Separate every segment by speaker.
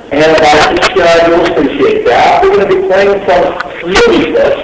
Speaker 1: And I think you'll appreciate that. We're going to be playing some movie clips.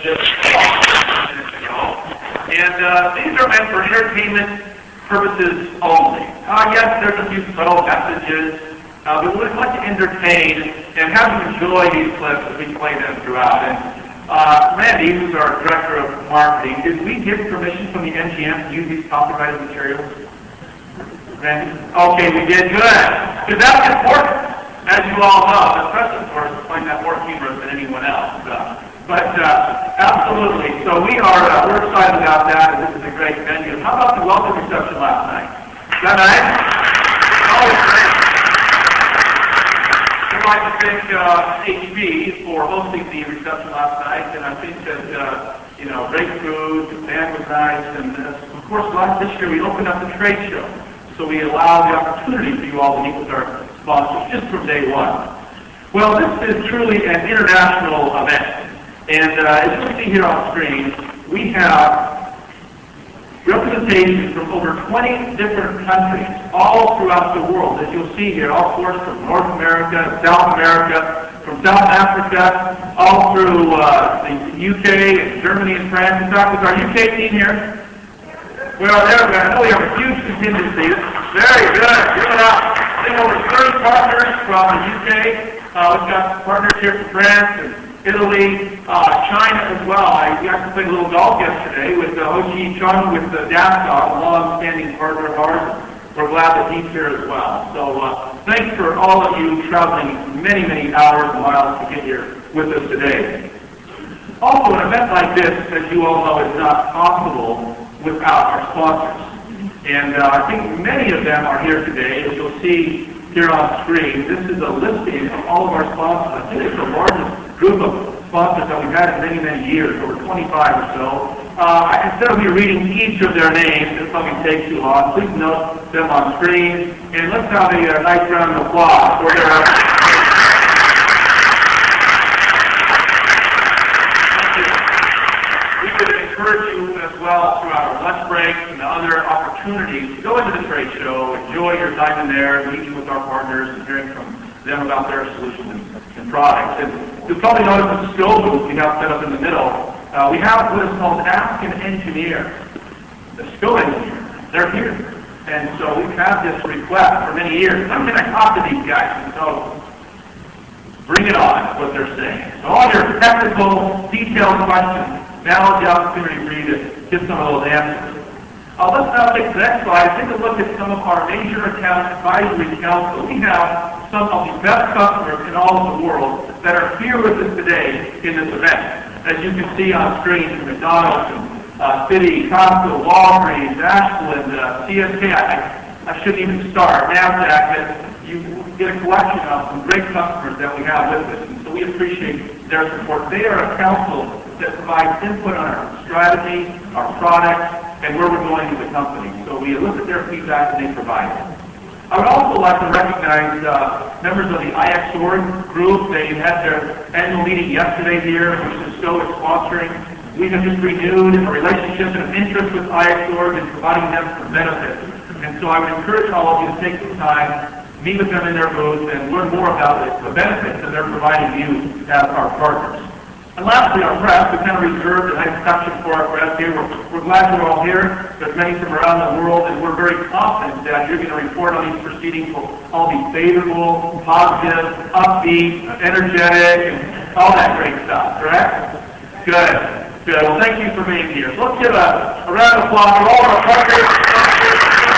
Speaker 2: And these are meant for entertainment purposes only. Yes, there's a few subtle messages, but we would like to entertain and have you enjoy these clips as we play them throughout. And Randy, who's our Director of Marketing, did we give permission from the NGM to use these copyrighted materials? Randy? Okay, we did. Good. Because that's important. As you all know, the press, of course, is playing that more humorous than anyone else. Absolutely. So we're excited about that, and this is a great venue. How about the welcome reception last night? Is that nice? Always great. I'd like to thank HB for hosting the reception last night, and I think that, great food, the band was nice, and of course, this year we opened up the trade show. So we allow the opportunity for you all to meet with our sponsors just from day one. Well, this is truly an international event. And as you can see here on screen, we have representation from over 20 different countries all throughout the world. As you'll see here, all sorts from North America, South America, from South Africa, all through the UK and Germany and France. In fact, is our UK team here? Well, I know we have a huge contingency. Very good. Give it up. I think over 30 partners from the UK. We've got partners here from France and Italy, China as well. We actually played a little golf yesterday with Ho Chi Chung with the Dascock, a long-standing partner of ours. We're glad that he's here as well. So thanks for all of you traveling many, many hours and miles to get here with us today. Also, an event like this, as you all know, is not possible without our sponsors. And I think many of them are here today. As you'll see here on screen, this is a listing of all of our sponsors. I think it's the largest group of sponsors that we've had in many, many years, over 25 or so. Instead of me reading each of their names, it's probably take too long. Please note them on screen. And let's have a nice round of applause for their encourage you as well throughout our lunch breaks and the other opportunities to go into the trade show, enjoy your time in there, meeting with our partners and hearing from them about their solutions and products. And you'll probably notice the skill booth we have set up in the middle. We have what is called Ask an Engineer, the skill engineer. They're here. And so we've had this request for many years. I'm going to talk to these guys. And so bring it on, is what they're saying. So all your technical, detailed questions, now is the opportunity for you to get some of those answers. Let's now take the next slide. Take a look at some of our major account advisory council. We have some of the best customers in all of the world that are here with us today in this event. As you can see on screen, from McDonald's, Citi, Costco, Walgreens, Ashland, CSK. I shouldn't even start. NASDAQ. You get a collection of some great customers that we have with us. And so we appreciate their support. They are a council that provides input on our strategy, our products, and where we're going as a company. So we elicit their feedback and they provide it. I would also like to recognize members of the IXOR group. They had their annual meeting yesterday here, which Cisco is sponsoring. We have just renewed a relationship and an interest with IXOR in providing them some benefits. And so I would encourage all of you to take some time, meet with them in their booth, and learn more about the benefits that they're providing you as our partners. And lastly, our press, we kind of reserved a nice section for our press here. We're glad you're all here. There's many from around the world, and we're very confident that you're going to report on these proceedings will all be favorable, positive, upbeat, energetic, and all that great stuff, correct? Good. Good. Well, thank you for being here. So let's give a round of applause for all of our partners.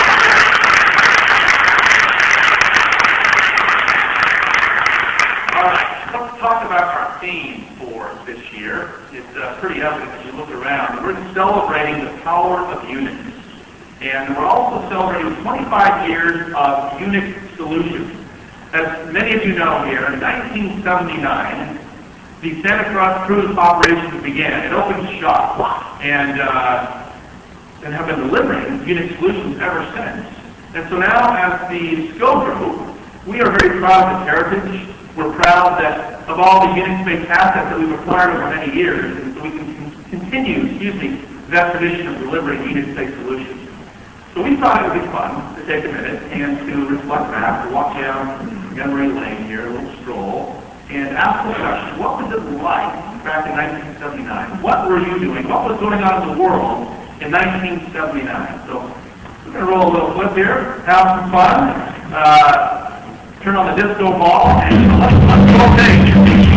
Speaker 2: Let's talk about our theme for this year. It's pretty evident as you look around. We're celebrating the power of Unix. And we're also celebrating 25 years of Unix solutions. As many of you know here, in 1979, the Santa Cruz cruise operations began. It opened shop and have been delivering Unix solutions ever since. And so now, as the SCO Group, we are very proud of this heritage. We're proud that of all the Unix-based assets that we've acquired over many years, and so we can continue, that tradition of delivering Unix-based solutions. So we thought it would be fun to take a minute and to reflect back, to walk down memory lane here, a little stroll, and ask the question, what was it like back in 1979? What were you doing? What was going on in the world in 1979? So we're going to roll a little clip here, have some fun, turn on the disco ball, and let's go take.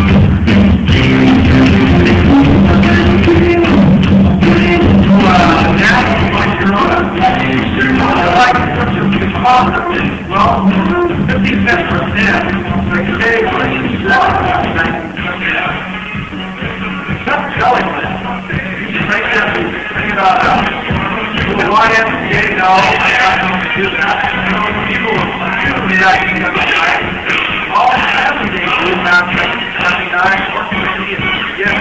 Speaker 2: Well, 50 cents per cent. That's selling this. Think about that. Do I have to say no? I got no to do that. People will be like, all the family days do now, 79, or 50, yes,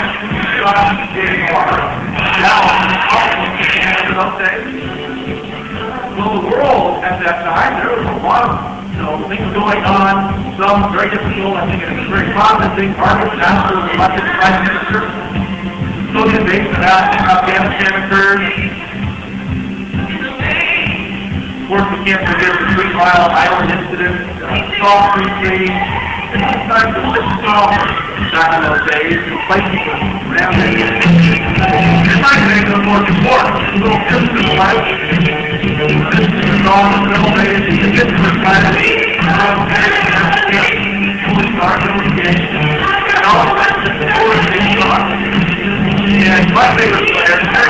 Speaker 2: now, those days. Well, the world at that time, there was a lot of things going on, some very difficult, I think it was very positive things. Margaret Thatcher was elected Prime Minister. Social invasion of Afghanistan occurred. Of course, we can't forget the 3 Mile Island incident, Salt Creek City, and sometimes the list back in those days, the places were around it. It's like making them more important. A little distance life. This is all the middle days, the distance life. Only start notification. And all of that is the forward thing on. And my favorite player, Terry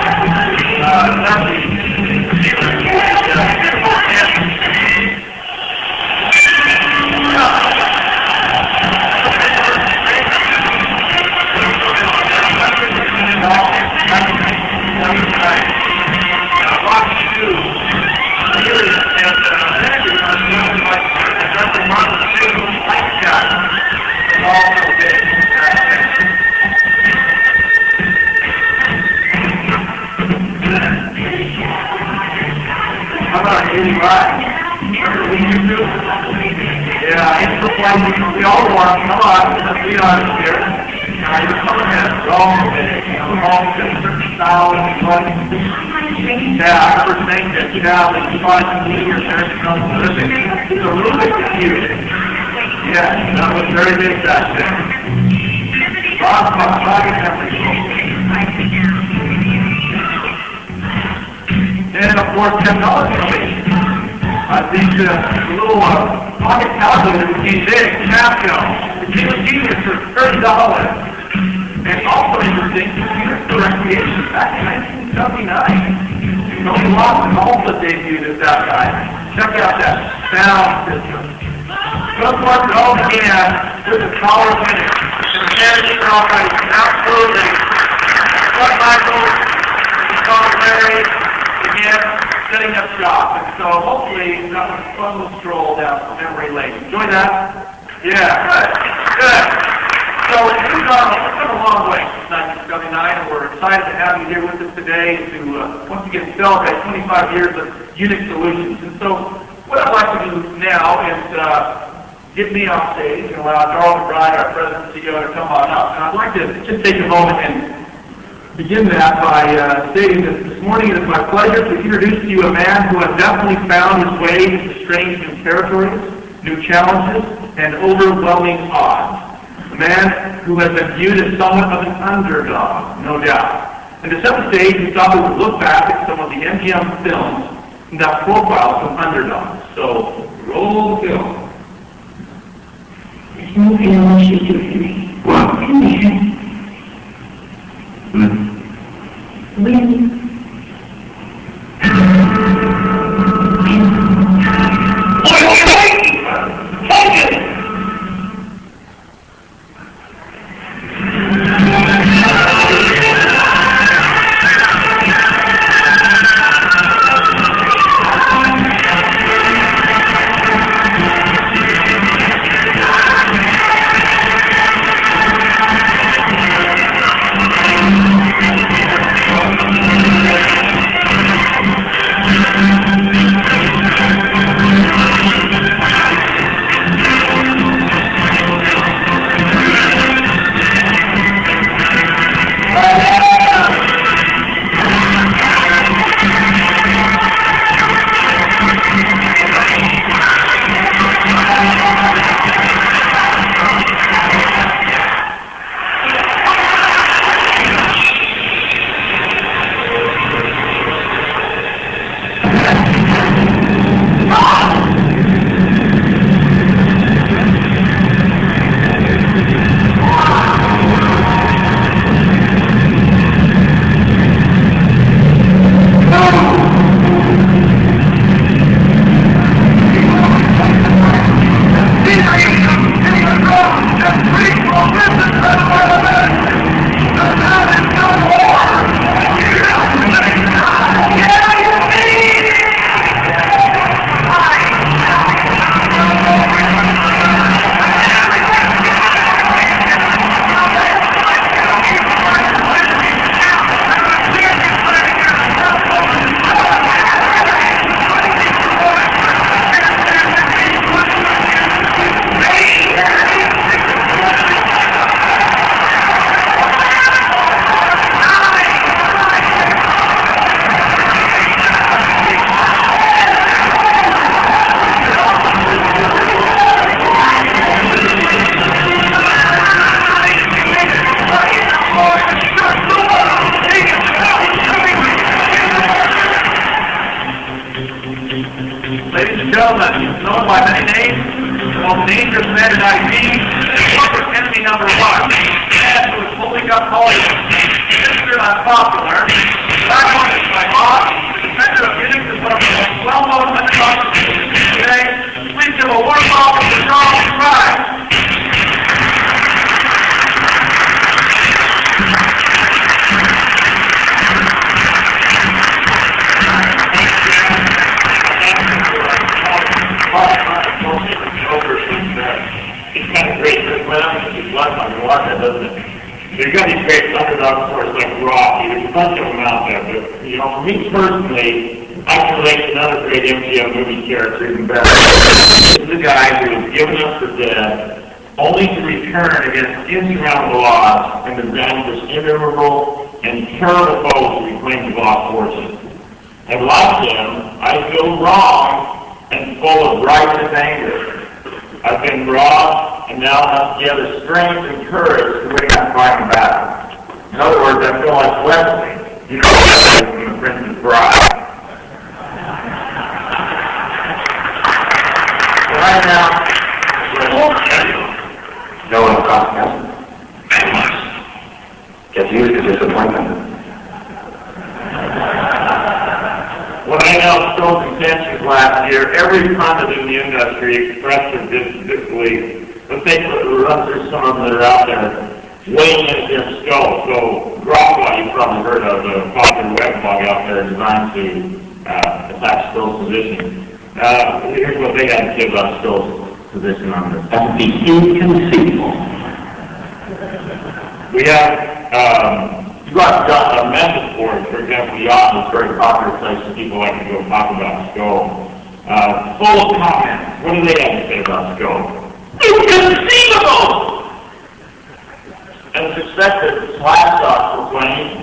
Speaker 2: we all want, come on, let's be honest here. You come ahead, wrong, certain style, yeah, I remember saying that, like, you bought some new your parents come to living. It's a little bit confusing. Yeah, that was very big back then. And of course, technology. I think the little pocket calculator became big, Casco. It became a genius for $30. And also interesting, computers for recreation back in 1979. Tony Lawson also debuted at that time. Check out that sound system. So of course, it all began with the Power Winner. And the management are all right, absolutely. But Michael, Tom Larry, again, setting up shop, and so hopefully that was a fun little stroll down memory lane. Enjoy that? Yeah, good. So we've come a long way since 1979, and we're excited to have you here with us today to once again celebrate 25 years of Unix Solutions. And so what I'd like to do now is get me off stage and allow Darrell McBride, our President and CEO, to come on up. And I'd like to just take a moment and begin that by stating that this morning it is my pleasure to introduce to you a man who has definitely found his way into strange new territories, new challenges, and overwhelming odds. A man who has been viewed as somewhat of an underdog, no doubt. And to set the stage, we thought we would look back at some of the MGM films that profile some underdogs. So, roll the film.
Speaker 3: There's no fear unless you do it for me.
Speaker 1: What?
Speaker 3: Come here. Really?
Speaker 2: dangerous men in ID, corporate enemy number one, man who is holding up Hollywood. Mr. Unpopular, not wanted by law, the defender of Unix is one of the most well-known underdogs today. Please give a warm welcome to Charles Fry.
Speaker 4: It's kind of great for it's less on the water, doesn't it? There's got these great underdog stories like Rocky. There's a bunch of them out there, but you know, for me personally, I can relate to another great MGM movie character even better. This is a guy who was given up for dead, only to return against insurmountable odds and to vanquish innumerable and terrible foes to reclaim the lost fortune. And like him, I feel wrong and full of righteous anger. I've been robbed and now have together strength and courage to win that final battle. In other words, I feel like Wesley, you know, from The Princess Bride. So right now,
Speaker 1: No one cost Get used to disappointment.
Speaker 4: When I announced Stone's intentions last year, every pundit in the industry expressed their disbelief. Let's run through some of them that are out there weighing in against Stone. So, Grokbot, you've probably heard of, a popular web blog out there designed to attack Stone's position. Here's what they had to say about Stone's position on this.
Speaker 1: That would be inconceivable.
Speaker 4: We have, you got a message board, for example, Yahoo is a very popular place for people like to go talk about Skull. Full of comments. What do they have to say about Skull? Inconceivable! And suspected Slapstock proclaimed,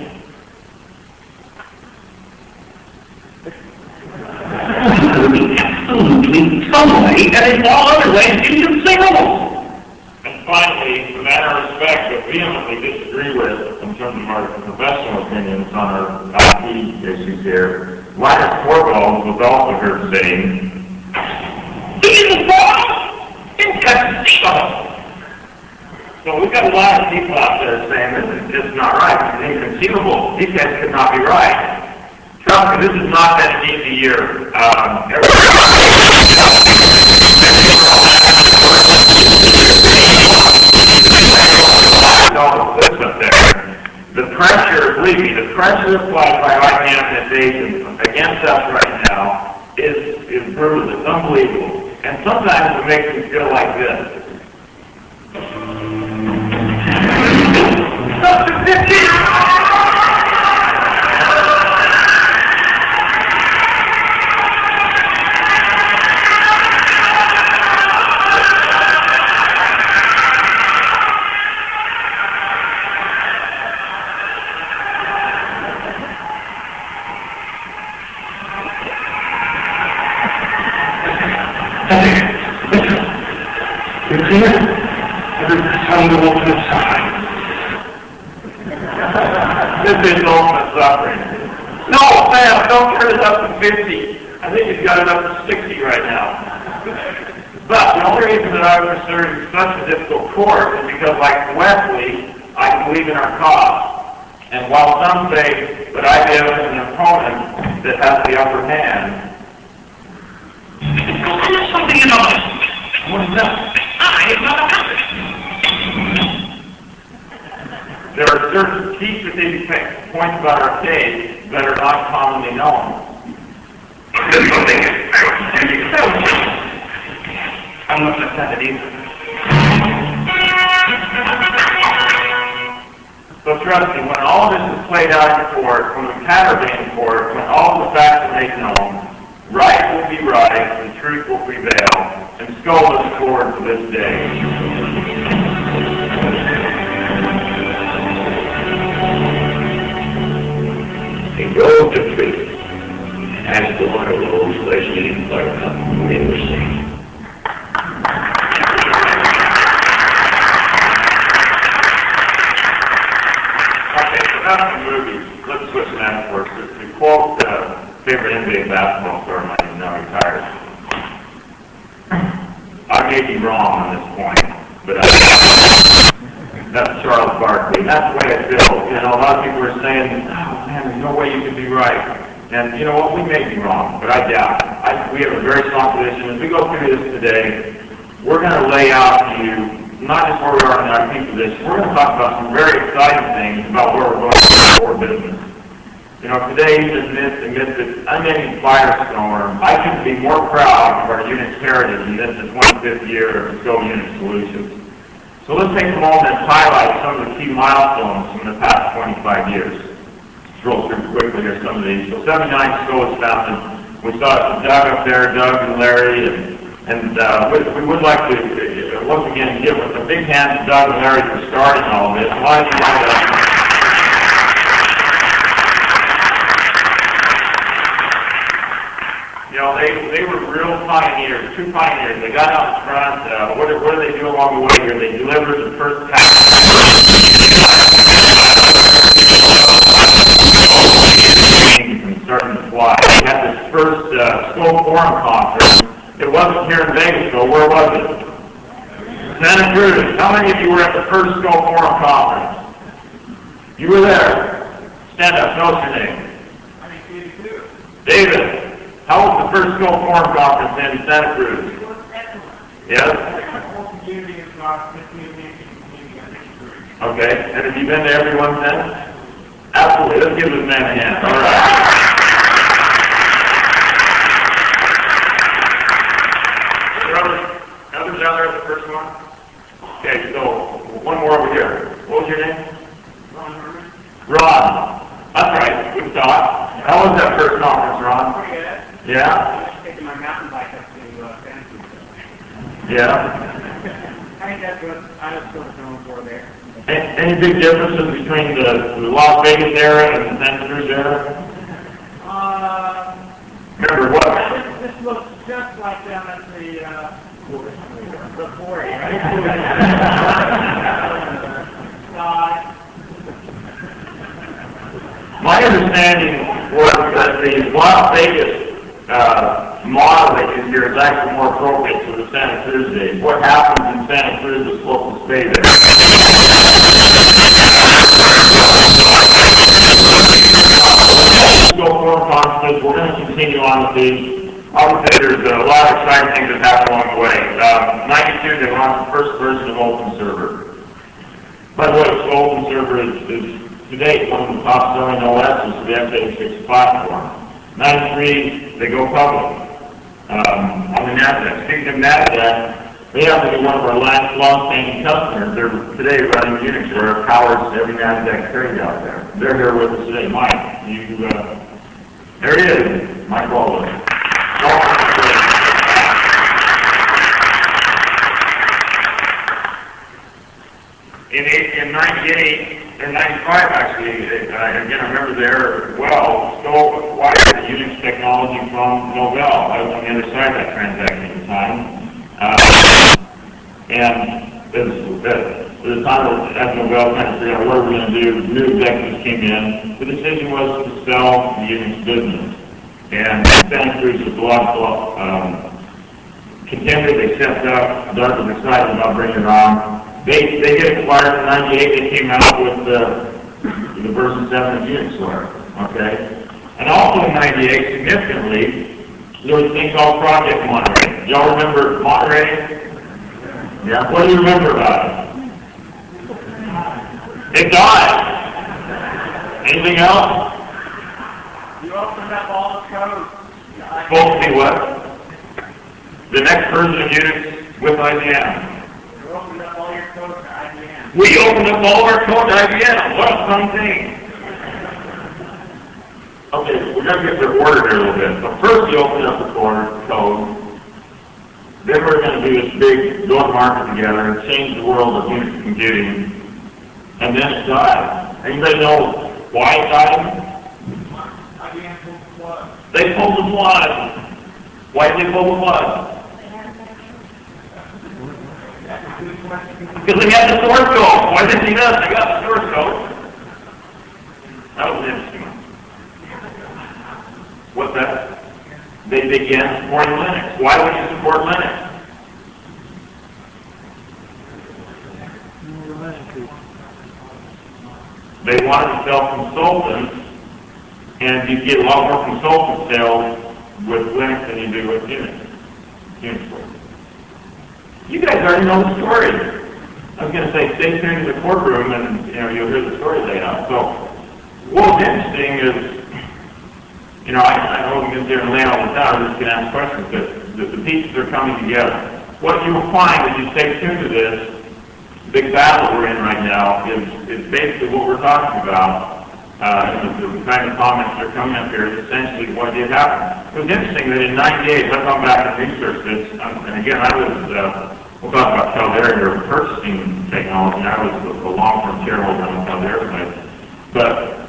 Speaker 1: Absolutely, some way, and in all other ways, inconceivable.
Speaker 4: and finally, the matter of respect but vehemently disagree with, in terms of our professional opinions on our IP issues here, Linus Torvalds was also heard saying,
Speaker 1: He's wrong! Inconceivable!
Speaker 4: so we've got a lot of people out there saying this is just not right. It's inconceivable. These guys could not be right. Trust me, this has not been an easy year. The pressure, believe me, the pressure applied by our organizations against us right now is brutal. It's unbelievable. And sometimes it makes me feel like this.
Speaker 1: You clear? Time to open the sign.
Speaker 4: This is ultimate suffering. No, Sam, don't turn it up to 50. I think you've got it up to 60 right now. But the only reason that I was serving such a difficult course is because, like Wesley, I believe in our cause. And while some say that I have an opponent that has the upper hand,
Speaker 1: There's something in all this.
Speaker 4: what is that?
Speaker 1: I am not a puppet.
Speaker 4: There are certain key strategic points about our case that are not commonly known.
Speaker 1: There's something I'm not going to have it either.
Speaker 4: So trust me, when all this is played out in court, when the matter being in court, when all the facts are made known, right will be right, and truth will prevail, and Skull looks forward to this day.
Speaker 1: The road to freedom has to one of those Wesley and Buttercup never seen.
Speaker 4: Okay, so that's the movies. Let's switch metaphors. To quote favorite NBA basketball star, who's now retired. I may be wrong on this point, but that's Charles Barkley. That's the way I feel. You know, a lot of people are saying, oh man, there's no way you can be right. And you know what, we may be wrong, but I doubt it. We have a very strong position. As we go through this today, we're going to lay out to you not just where we are in our key position. We're going to talk about some very exciting things about where we're going for business. You know, today, amidst this unending firestorm, I couldn't be more proud of our Unix heritage in this 25th year of Go Unix Solutions. So let's take a moment and highlight some of the key milestones from the past 25 years. Scroll through quickly here some of these. So 79 SCO was founded. We saw Doug up there, Doug and Larry, and we would like to once again give a big hand to Doug and Larry for starting all of this. A lot of you might you know, they were real pioneers, true pioneers. They got out in front. What do they do along the way here? They delivered the first package. Starting to fly. We had this first SCO Forum conference. It wasn't here in Vegas, so where was it? Santa Cruz. How many of you were at the first SCO Forum conference? You were there. Stand up. Tell us your name. David. How was the first SCO Forum conference in Santa Cruz? Yes? Okay. And have you been to every one since? Absolutely. Let's give this man a hand. All right. Others out there at the first one? Okay, so one more over here. What was your name? Ron. That's right. Good thought. How was that first conference, Ron? Yeah?
Speaker 5: I was taking my mountain bike up to Santa Cruz.
Speaker 4: Yeah?
Speaker 5: I think that's what I was still known for there.
Speaker 4: Any big differences between the Las Vegas era and the Santa Cruz era? Remember what?
Speaker 5: This looks just like down at the quarry, right?
Speaker 4: My understanding was that the Las Vegas model that you hear is actually more appropriate to the Santa Cruz days. What happens in Santa Cruz is supposed to stay there. Go Forum conferences. We're going to continue on with these. Obviously, there's a lot of exciting things that happen along the way. 92, they launched the first version of OpenServer. By the way, OpenServer is to date one of the top-selling OSs for the x86 platform. 93, they go public on the NASDAQ. Speaking of NASDAQ, they happen to be one of our long-standing customers. They're today running Unix, where it powers every NASDAQ trade out there. They're here with us today. Mike, there he is, Mike Baldwin. In 98, or 95 actually, again I remember there well, SCO acquired the Unix technology from Novell. I was on the other side of that transaction at the time. And at the time as Novell kind of figured out what we're going to do, new executives came in. The decision was to sell the Unix business. And Santa Cruz was a logical contender. They stepped up. Doug was excited about bringing it on. They get acquired in 98. They came out with the version 7 of UnixWare. Okay? And also in 98, significantly, there was a thing called Project Monterey. Y'all remember Monterey? Yeah. What do you remember about it? It died. Anything else?
Speaker 5: You opened up all the code.
Speaker 4: Supposed to be what? The next version of Unix with IBM.
Speaker 5: You opened up all your code to IBM.
Speaker 4: We opened up all of our code to IBM. What a fun thing. Okay, we're going to get the order here a little bit. So first you open up the code. Then we're going to do this big go-to-market together and change the world of Unix computing. And then it died. Anybody know why it died?
Speaker 5: IBM pulled the plug.
Speaker 4: They pulled the plug. Why did they pull the plug? Because they had the source code. Why did they do that? They got the source code. That was interesting. What's that? They began supporting Linux. Why would you support Linux? They wanted to sell consultants, and you get a lot more consultant sales with Linux than you do with Unix. You guys already know the story. I was going to say, stay tuned to the courtroom, and you'll hear the story laid out. So, what's interesting is, I wasn't going to sit here and lay all this out. I'm just going to ask questions, but the pieces are coming together. What you will find as you stay tuned to this big battle we're in right now is basically what we're talking about. The kind of comments that are coming up here is essentially what did happen. It was interesting that in 98, I've gone back and researched this, and again, I was, we'll talk about Caldera here, purchasing technology, and I was a long-term shareholder on the Caldera side. But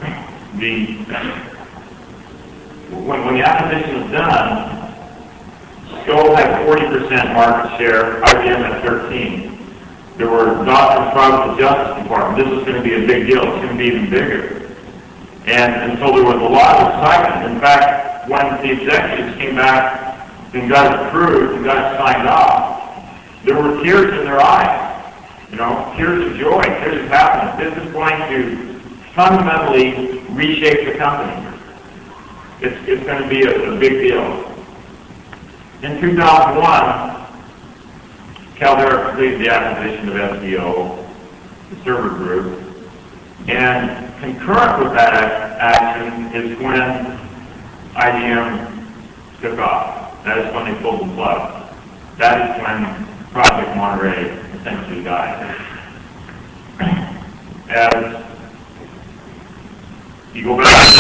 Speaker 4: when the acquisition was done, Scope had 40% market share, IBM at 13%. There were doctrines filed with the Justice Department. This was going to be a big deal. It's going to be even bigger. And so there was a lot of excitement. In fact, when the executives came back and got it approved and got it signed off, there were tears in their eyes. Tears of joy, tears of happiness. This is going to fundamentally reshape the company. It's going to be a big deal. In 2001, Caldera completed the acquisition of SBO, the server group, and concurrent with that action is when IBM took off. That is when they pulled the plug. That is when Project Monterey essentially died. As you go back to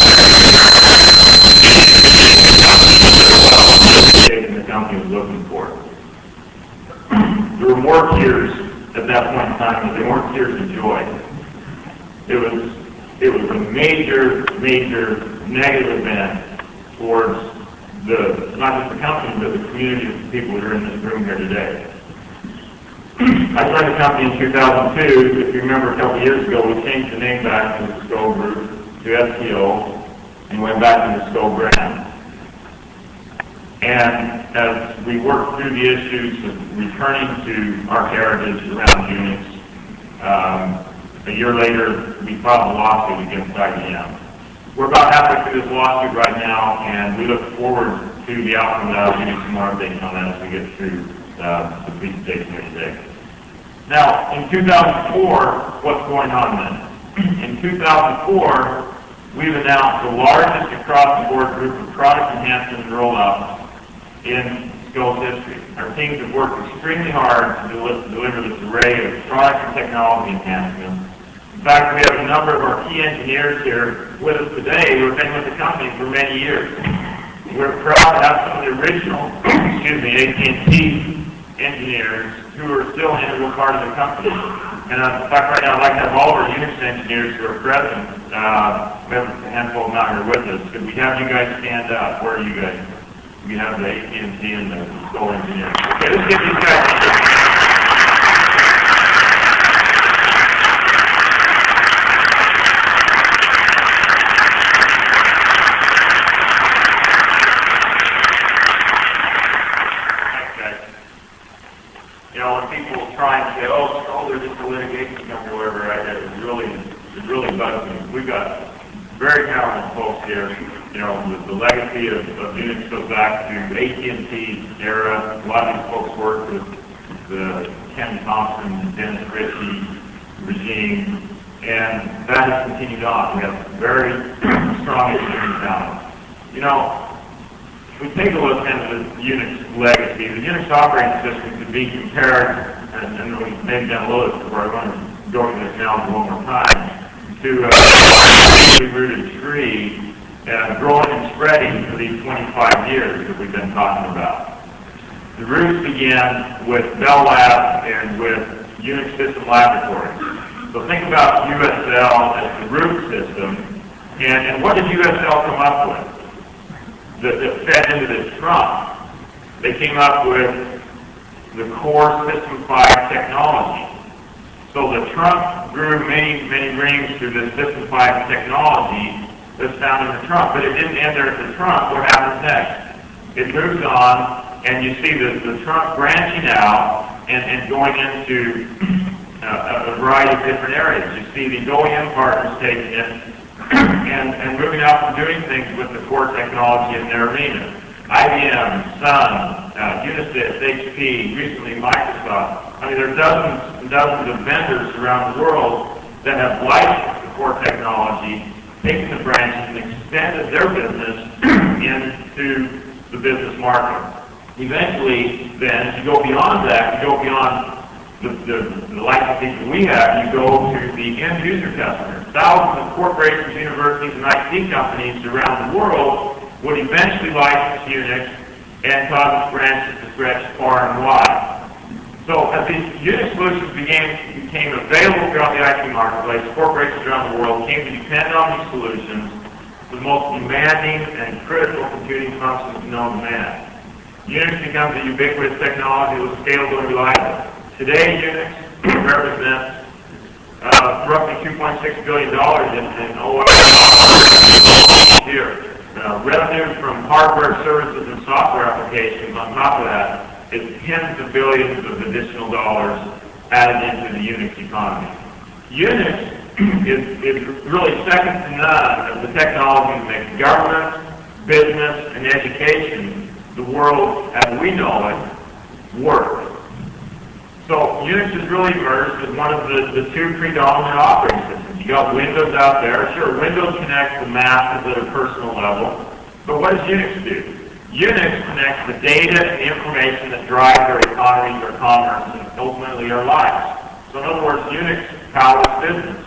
Speaker 4: the company was looking for. There were more tears at that point in time, but they weren't tears of joy. It was a major negative event towards not just the company, but the community of people that are in this room here today. I joined the company in 2002. If you remember, a couple of years ago, we changed the name back from the SCO Group to SCO and went back to the SCO brand. And as we worked through the issues of returning to our heritage around Unix, a year later, we filed a lawsuit against IBM. We're about halfway through this lawsuit right now, and we look forward to the outcome of that. I'll give you some more updates on that as we get through the presentation here today. Now, in 2004, what's going on then? In 2004, we've announced the largest across-the-board group of product enhancements and rollouts in SCO's history. Our teams have worked extremely hard to deliver this array of product and technology enhancements. In fact, we have a number of our key engineers here with us today who have been with the company for many years. We're proud to have some of the original, AT&T engineers who are still an integral part of the company. And in fact, right now, I'd like to have all of our Unix engineers who are present. We have a handful of them out here with us. Could we have you guys stand up? Where are you guys? We have the AT&T and the SCO engineers. Okay, let's get these guys. When people try and say, oh, they're just a litigation company or whatever, right? It really bugs me. We've got very talented folks here. The legacy of Unix goes back to AT&T's era. A lot of these folks worked with the Ken Thompson, Dennis Ritchie regime, and that has continued on. We have very strong engineering talent. If we take a look at the Unix legacy, the Unix operating system could be compared, and we maybe download it before I want to go over this now one more time, to a rooted tree growing and spreading for these 25 years that we've been talking about. The roots began with Bell Labs and with Unix System Laboratories. So think about USL as the root system, and what did USL come up with that fed into this trunk? They came up with the core System 5 technology. So the trunk grew many rings through the System 5 technology that's found in the trunk, but it didn't end there at the trunk. What happens next? It moves on, and you see the trunk branching out and going into
Speaker 2: a variety of different areas. You see these OEM partners taking it and moving out and doing things with the core technology in their arena. IBM, Sun, Unisys, HP, recently Microsoft. I mean, there are dozens and dozens of vendors around the world that have licensed the core technology, taken the branches, and extended their business into the business market. Eventually, then, as you go beyond that, you go beyond the licensing that we have, you go to the end user customers. Thousands of corporations, universities, and IT companies around the world would eventually license Unix and cause its branches to stretch far and wide. So as these Unix solutions became available throughout the IT marketplace, corporations around the world came to depend on these solutions for the most demanding and critical computing functions known to man. Unix becomes a ubiquitous technology that was scalable and reliable. Today, Unix represents roughly $2.6 billion in OI here. Revenue from hardware, services, and software applications on top of that is tens of billions of additional dollars added into the Unix economy. Unix is really second to none of the technology that makes government, business, and education, the world as we know it, work. So Unix has really emerged as one of the two predominant operating systems. You got Windows out there. Sure, Windows connects the masses at a personal level. But what does Unix do? Unix connects the data and the information that drives our economies, our commerce, and ultimately our lives. So in other words, Unix powers business.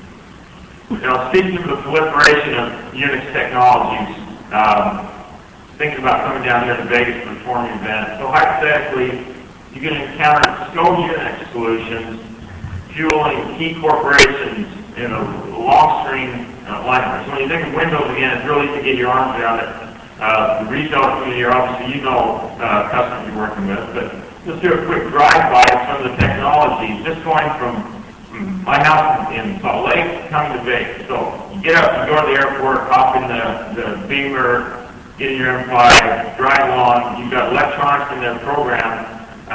Speaker 2: Speaking of the proliferation of Unix technologies, thinking about coming down here to Vegas for a performing event. So hypothetically, you can encounter SCO Unix solutions fueling key corporations in a long string lineup. So when you think of Windows again, it's really to get your arms around it. The retail community, obviously, you know customers you're working with, but let's do a quick drive-by of some of the technologies, just going from my house in Salt Lake coming to Vegas. So you get up, you go to the airport, hop in the Beamer, get in your M5, drive along. You've got electronics in there programmed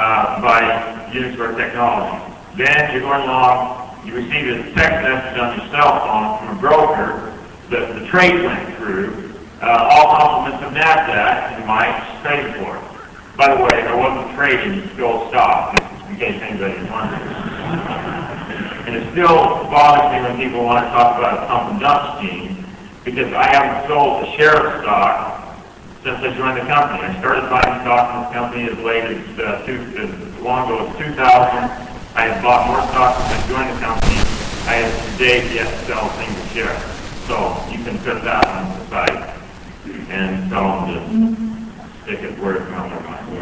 Speaker 2: by Unix or technology. Then you're going along, you receive a text message on your cell phone from a broker that the trade went through, all compliments of NASDAQ and Mike's trading for it. By the way, there wasn't trading, it's still stock, in case anybody's wondering. And it still bothers me when people want to talk about a pump and dump scheme, because I haven't sold a share of stock since I joined the company. I started buying stock in this company as late as long ago as 2000. I have bought more stock since I joined the company. I have to date yet to sell a single share. So you can put that on the site and tell them to stick it where it's not.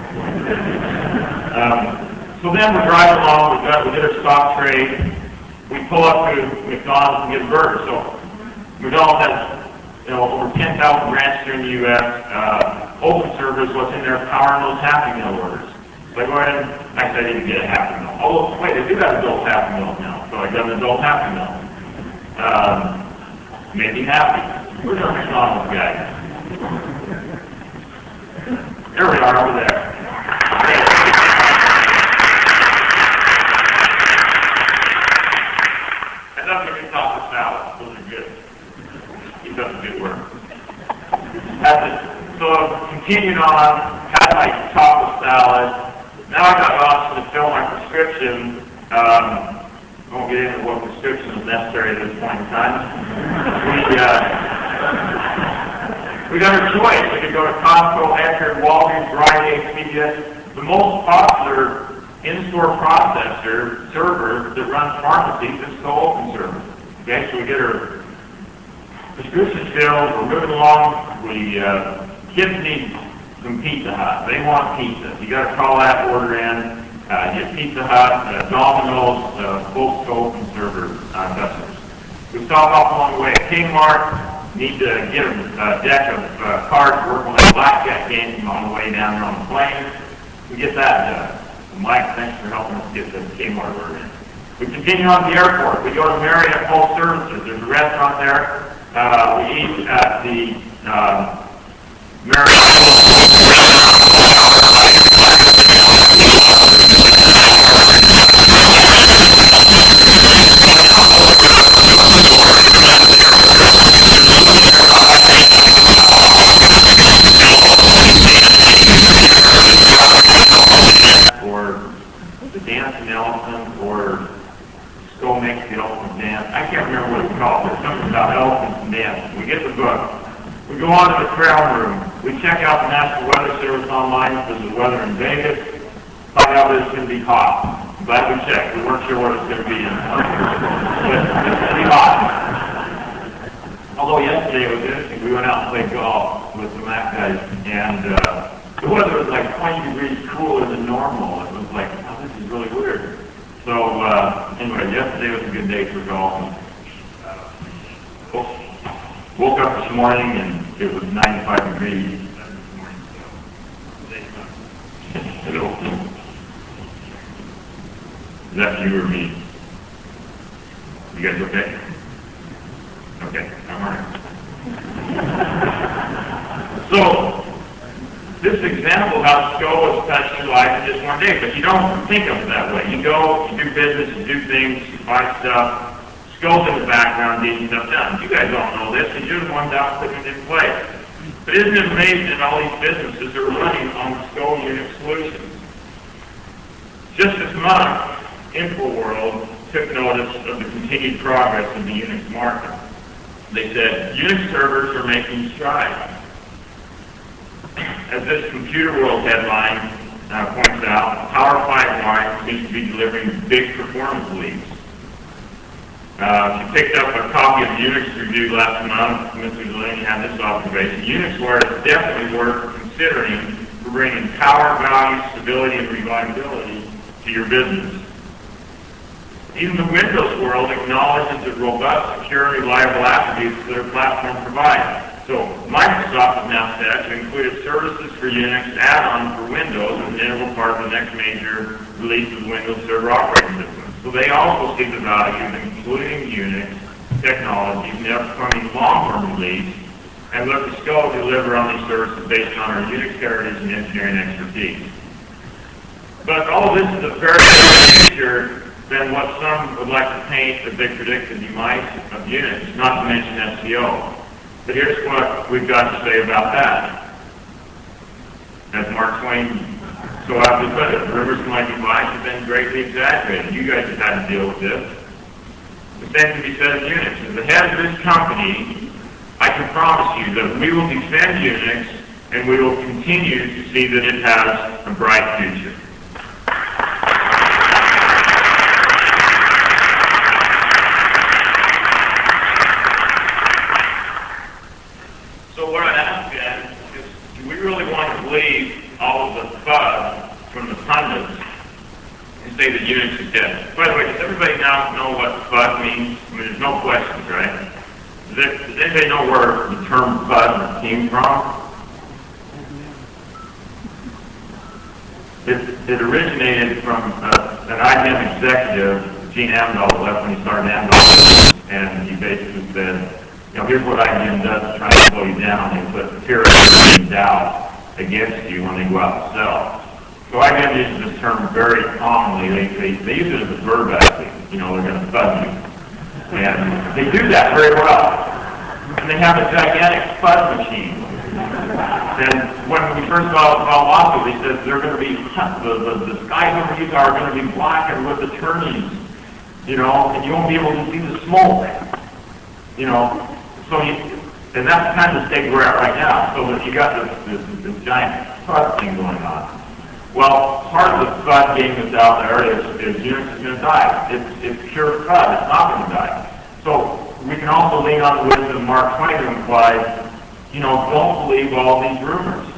Speaker 2: So then we're driving along. We did our stock trade. We pull up to McDonald's and get a burger. So McDonald's has over 10,000 branches here in the U.S. Open servers, what's in there, powering those Happy Meal orders. So I go ahead and actually I didn't get a Happy Meal. Oh, wait, they do have adult Happy Meal now. So I got an adult Happy Meal. Made me happy. Where's our McDonald's guy? There we are over there. And that's what we talk about salad. Those are good. He does good work. So continued on, had my chocolate salad. Now I got option to fill my prescription. I won't get into what prescription is necessary at this point in time. We got a choice. We could go to Costco, Eckerd, Walgreens, Rite Aid, CVS. The most popular in-store processor server that runs pharmacies is called Open Server. Okay, so we get our prescription filled, we're moving along. Kids need some Pizza Hut. They want pizza. You got to call that order in. Get Pizza Hut, Domino's, both Open Server customers. We stop off along the way at Kmart. Need to get a deck of cards to work on that blackjack game on the way down there on the plane. We get that done. Mike, thanks for helping us get the Kmart order in. We continue on to the airport. We go to Marriott Full Services. There's a restaurant there. We eat at the Marriott Full Services. or SCO makes the ultimate dance. I can't remember what it's called. There's something about elephants and dance. We get the book. We go on to the crown room. We check out the National Weather Service online for the weather in Vegas. Find out that it's going to be hot. I'm glad we checked. We weren't sure what it's going to be. But it's going to be hot. Although yesterday it was interesting. We went out and played golf with the Mac guys, and the weather was like 20 degrees cooler than normal. It was like, oh, this is really weird. So anyway, yesterday was a good day for golf. Woke up this morning and it was 95 degrees. Hello. Is that you or me? You guys okay? Okay, I'm all right. So, this example of how SCO has touched your life in just one day, but you don't think of it that way. You go, you do business, you do things, you buy stuff. SCO's in the background getting stuff done. You guys all know this, and you're the ones out putting it in place. But isn't it amazing that all these businesses are running on SCO Unix solutions? Just this month, InfoWorld took notice of the continued progress of the Unix market. They said, Unix servers are making strides. As this Computer World headline points out, Power Pipeline seems to be delivering big performance leads. She picked up a copy of the Unix review last month. Mr. Delaney had this observation. UNIXware is definitely worth considering for bringing power, value, stability, and reliability to your business. Even the Windows world acknowledges the robust, secure, and reliable attributes that their platform provides. So Microsoft has now set to include services for Unix add-on for Windows as an integral part of the next major release of the Windows Server operating system. So they also see the value of including Unix technology in the upcoming long-term release and look to SCO deliver on these services based on our Unix heritage and engineering expertise. But all of this is a very different picture than what some would like to paint that they predicted you might of Unix, not to mention SCO. But here's what we've got to say about that. As Mark Twain so aptly put it, rumors of my demise have been greatly exaggerated. You guys have had to deal with this. The same can be said of Unix. As the head of this company, I can promise you that we will defend Unix and we will continue to see that it has a bright future. So what I'd ask then is, do we really want to believe all of the FUD from the pundits and say that Unix is dead? By the way, does everybody now know what FUD means? I mean, there's no questions, right? Does anybody know where the term FUD came from? It originated from an IBM executive, Gene Amdahl, left when he started Amdahl, and he basically said, you know, here's what IBM does to try to slow you down. They put fear and doubt against you when they go out and sell. So IBM uses this term very commonly. They use it as a verb actually. You know, they're going to FUD you. And they do that very well. And they have a gigantic FUD machine. And when we first saw Palo Alto, they said they're going to be, the skies over Utah are going to be blackened with attorneys, you know, and you won't be able to see the smoke, you know. So and that's kind of the state we're at right now. So if you got this giant FUD thing going on. Well, part of the FUD game that's out there is Unix is going to die. It's pure FUD. It's not going to die. So we can also lean on the wisdom of Mark Twain who implies, you know, don't believe all these rumors.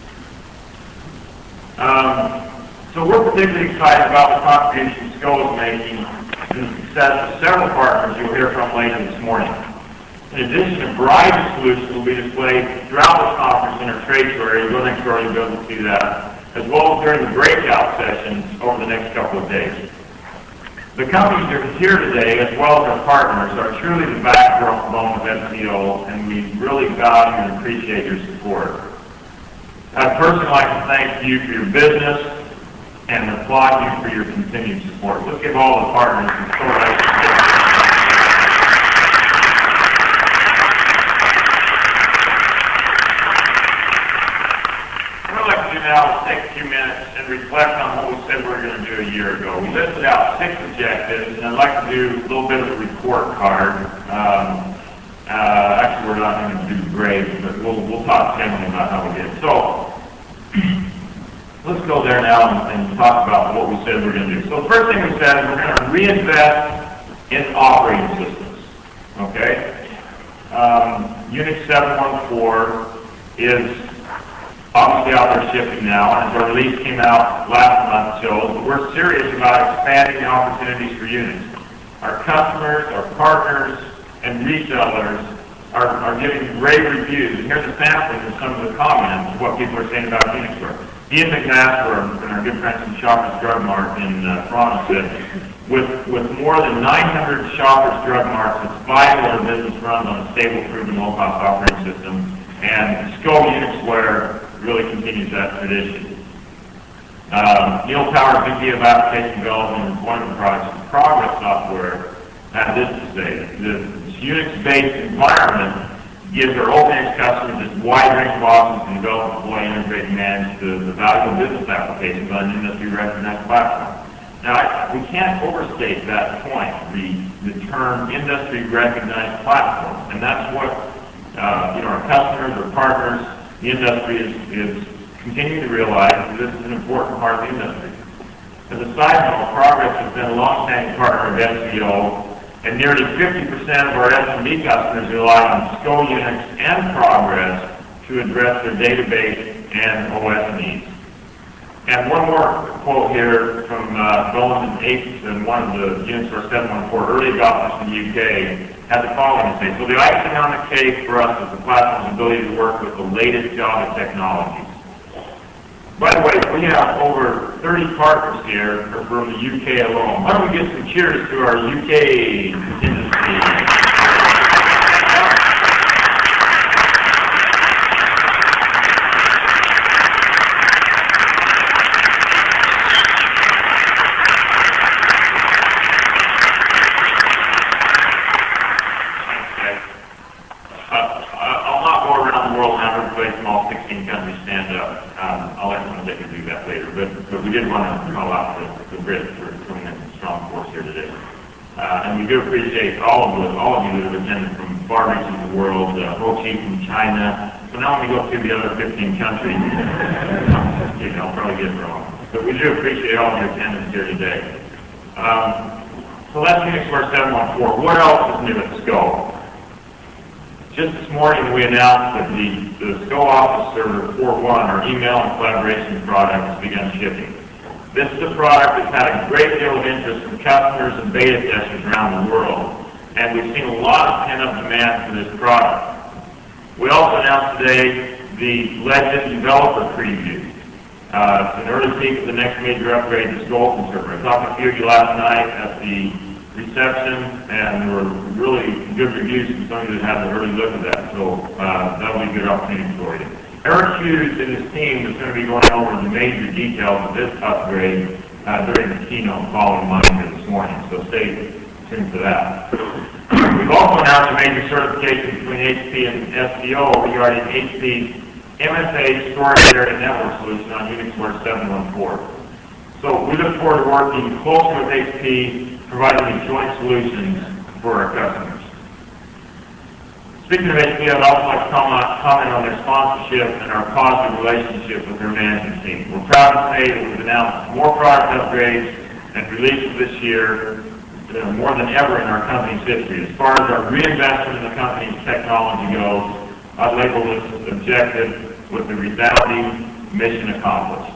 Speaker 2: So we're particularly excited about the contribution SCO is making to the success of several partners you'll hear from later this morning. In addition, a variety of solutions will be displayed throughout this conference in our trade show area. Go next door, you'll be able to see that, as well as during the breakout sessions over the next couple of days. The companies that are here today, as well as our partners, are truly the backbone of SCO, and we really value and appreciate your support. I'd personally like to thank you for your business and applaud you for your continued support. Let's give all the partners some sort of now
Speaker 4: take a few minutes and reflect on what we said we were going to do a year ago. We listed out 6 objectives, and I'd like to do a little bit of a report card. Actually, we're not going to do grades, but we'll talk generally about how we did. So, let's go there now and talk about what we said we were going to do. So the first thing we said is we're going to reinvest in operating systems. Okay? Unix 7.1.4 is obviously out there shipping now, and as our release came out last month shows, but we're serious about expanding the opportunities for Unix. Our customers, our partners, and resellers are giving great reviews. And here's a sampling of some of the comments of what people are saying about Unixware. Ian McMaster, our good friend from Shoppers Drug Mart in Toronto, said, with more than 900 Shoppers Drug Marts, it's vital that a business runs on a stable, proven, low-cost operating system, and SCO Unixware really continues that tradition. Neil Power, VP of Application Development and Deployment Products, Progress Software, had this to say: this Unix-based environment gives our OpenX customers this wide range of options to develop, deploy, integrate, and manage the valuable business applications on an industry-recognized platform. Now, we can't overstate that point, the term industry-recognized platform, and that's what our customers, our partners, the industry is continuing to realize that this is an important part of the industry. As a side note, Progress has been a long-standing partner of SCO, and nearly 50% of our SMB customers rely on SCO Unix and Progress to address their database and OS needs. And one more quote here from Roland Apes, and one of the Unixware 7.1.4 early adopters in the UK, had the following to say: so the icing on the cake for us is the platform's ability to work with the latest Java technologies. By the way, we have over 30 partners here from the UK alone. Why don't we get some cheers to our UK industry? But we did want to call out the Brits for coming in strong force here today. And we do appreciate all of you that have attended from far reaches of the world, Ho Chi from China. So now when we go through the other 15 countries, I'll probably get it wrong. But we do appreciate all of your attendance here today. So that's Unixware 7.1.4. What else is new at SCO? Just this morning, we announced that the SCO Office Server 4.1, our email and collaboration product, has begun shipping. This is a product that's had a great deal of interest from customers and beta testers around the world, and we've seen a lot of pent-up demand for this product. We also announced today the Legend Developer Preview. It's an early peek of the next major upgrade to SCO Open Server. I talked to a few of you last night at the reception, and there were really good reviews from some of you that had an early look at that, so that'll be a good opportunity for you. Eric Hughes and his team is going to be going over the major details of this upgrade during the keynote following mine here this morning, so stay tuned for that. We've also announced a major certification between HP and SCO regarding HP's MSA storage area network solution on Unixware 7.1.4. So we look forward to working closely with HP, providing these joint solutions for our customers. Speaking of HP, I'd also like to comment on their sponsorship and our positive relationship with their management team. We're proud to say that we've announced more product upgrades and releases this year, more than ever in our company's history. As far as our reinvestment in the company's technology goes, I label this objective with the resounding mission accomplished.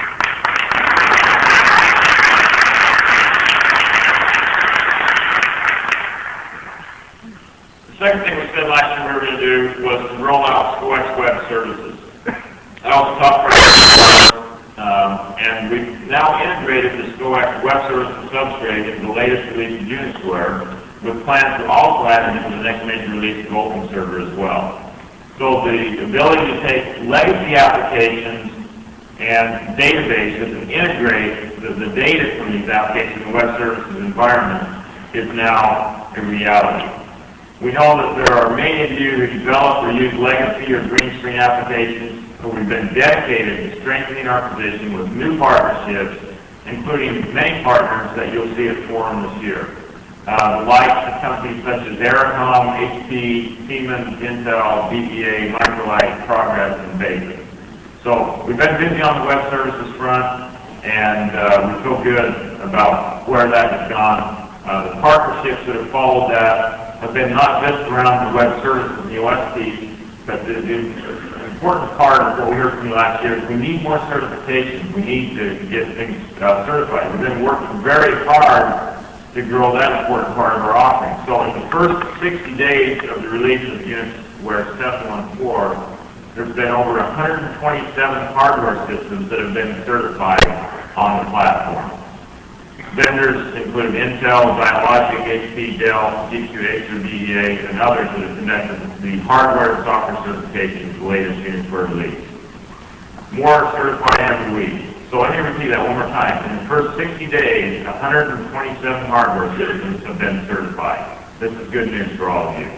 Speaker 4: The second thing we said last year we were going to do was to roll out SCOX Web Services. I also talked about and we've now integrated the SCOX Web Services substrate into the latest release of Unixware, with plans to also add it into the next major release of Open Server as well. So the ability to take legacy applications and databases and integrate the data from these applications in the web services environment is now a reality. We know that there are many of you who develop or use legacy or green screen applications
Speaker 2: but we've been dedicated to strengthening our position with new partnerships, including many partners that you'll see at Forum this year. The likes of companies such as Aerocom, HP, Siemens, Intel, BPA, Microlite, Progress, and Baker. So we've been busy on the web services front, and we feel good about where that has gone. The partnerships that have followed that have been not just around the web services and the OSP, but the important part of what we heard from you last year is we need more certification. We need to get things certified. We've been working very hard to grow that important part of our offering. So in the first 60 days of the release of UNITWare 7.1.4, there's been over 127 hardware systems that have been certified on the platform. Vendors include Intel, Dialogic, HP, Dell, GQ, Acer, DEA, and others that have conducted the hardware and software certifications of the latest UNITWare release. More certified every week. So let me repeat that one more time. In the first 60 days, 127 hardware systems have been certified. This is good news for all of you.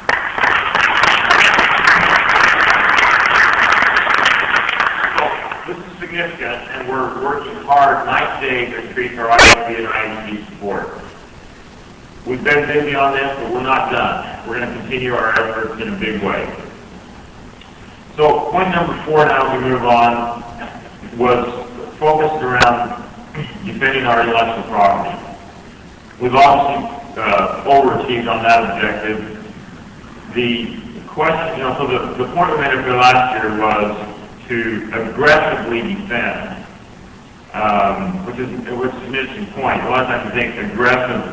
Speaker 2: So this is significant, and we're working hard night and day to increase our ISP and ISP support. We've been busy on this, but we're not done. We're going to continue our efforts in a big way. So point number 4 now as we move on was focused around defending our intellectual property. We've obviously overachieved on that objective. The question, so the point we made up here last year was to aggressively defend, which is an interesting point. A lot of times we think aggressive,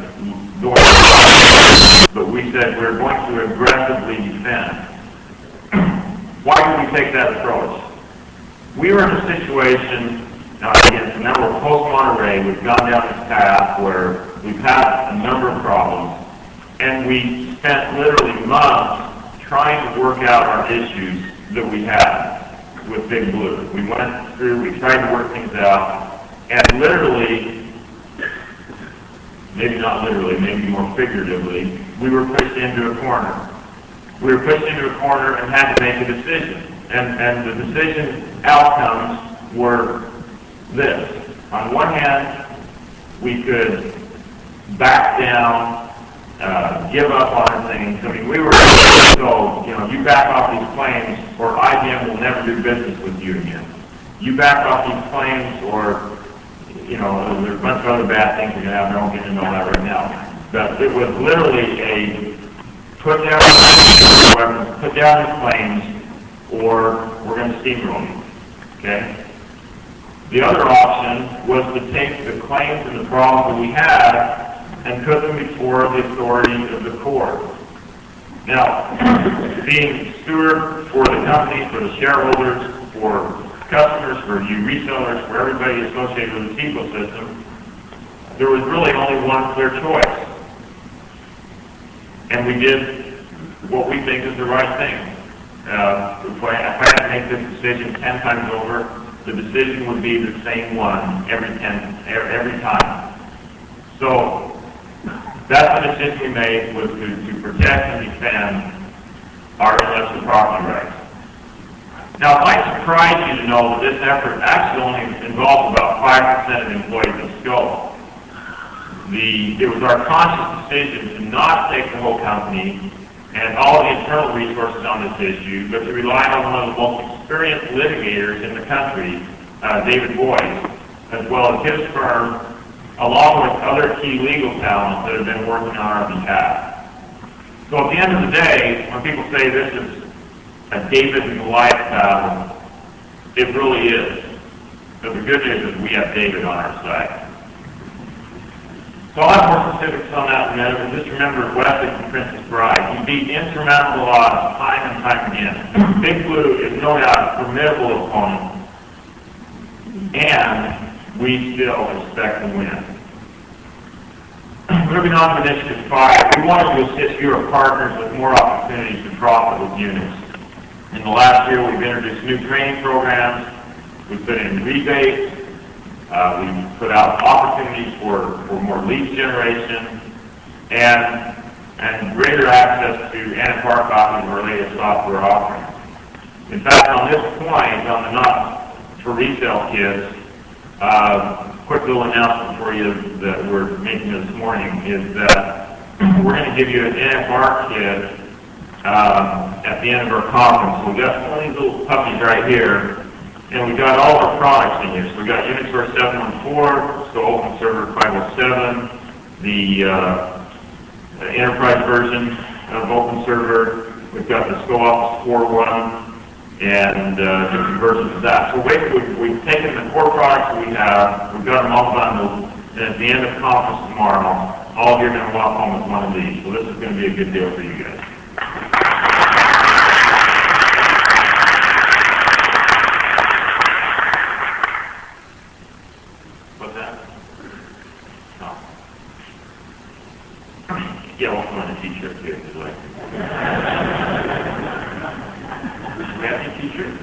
Speaker 2: but we said we're going to aggressively defend. Why did we take that approach? We were in a situation, again, now we're post-Monterey, we've gone down this path where we've had a number of problems, and we spent literally months trying to work out our issues that we had with Big Blue. We went through, we tried to work things out, and literally, maybe not literally, maybe more figuratively, we were pushed into a corner. We were pushed into a corner and had to make a decision. And the decision outcomes were this. On one hand, we could back down, give up on things. I mean, we were so, you back off these claims or IBM will never do business with you again. You back off these claims or, there's a bunch of other bad things you're going to have. I won't get into all that right now. But it was literally a put down these claims or we're going to steamroll you. Okay? The other option was to take the claims and the problems that we had and put them before the authority of the court. Now, being steward for the company, for the shareholders, for customers, for you resellers, for everybody associated with this ecosystem, there was really only one clear choice. And we did what we think is the right thing. If I had to make this decision 10 times over, the decision would be the same one every time. So that's the decision we made, was to protect and defend our intellectual property rights. Now, it might surprise you to know that this effort actually only involves about 5% of employees in scope. It was our conscious decision to not take the whole company and all the internal resources on this issue, but to rely on one of the most experienced litigators in the country, David Boyce, as well as his firm, along with other key legal talents that have been working on our behalf. So at the end of the day, when people say this is a David and Goliath battle, it really is. But the good news is we have David on our side. So I'll have more specifics on that in a minute, but just remember Wesley from Princess Bride. He beat insurmountable odds time and time again. Big Blue is no doubt a formidable opponent, and we still expect to win. Moving on to Initiative 5, we wanted to assist your partners with more opportunities to profit with Unix. In the last year, we've introduced new training programs, we've put in rebates, we've put out opportunities for more lead generation, and greater access to antiquar copies of our latest software offerings.
Speaker 4: In fact, on this point, on the not for resale kits, quick little announcement for you that we're making this morning is that we're going to give you an NFR kit at the end of our conference. So we've got one of these little puppies right here, and we've got all our products in here. So we've got Unix Source 714, so Open Server 507, the enterprise version of Open Server. We've got the SCO Office 4.1 and different versions of that. So we've taken the core products that we have, we've got them all bundled, and at the end of the conference tomorrow, all of you are going to walk home with one of these. So this is going to be a good deal for you guys. What's that? No. Yeah, we'll put on a t-shirt too, if you'd like. We have any t-shirts?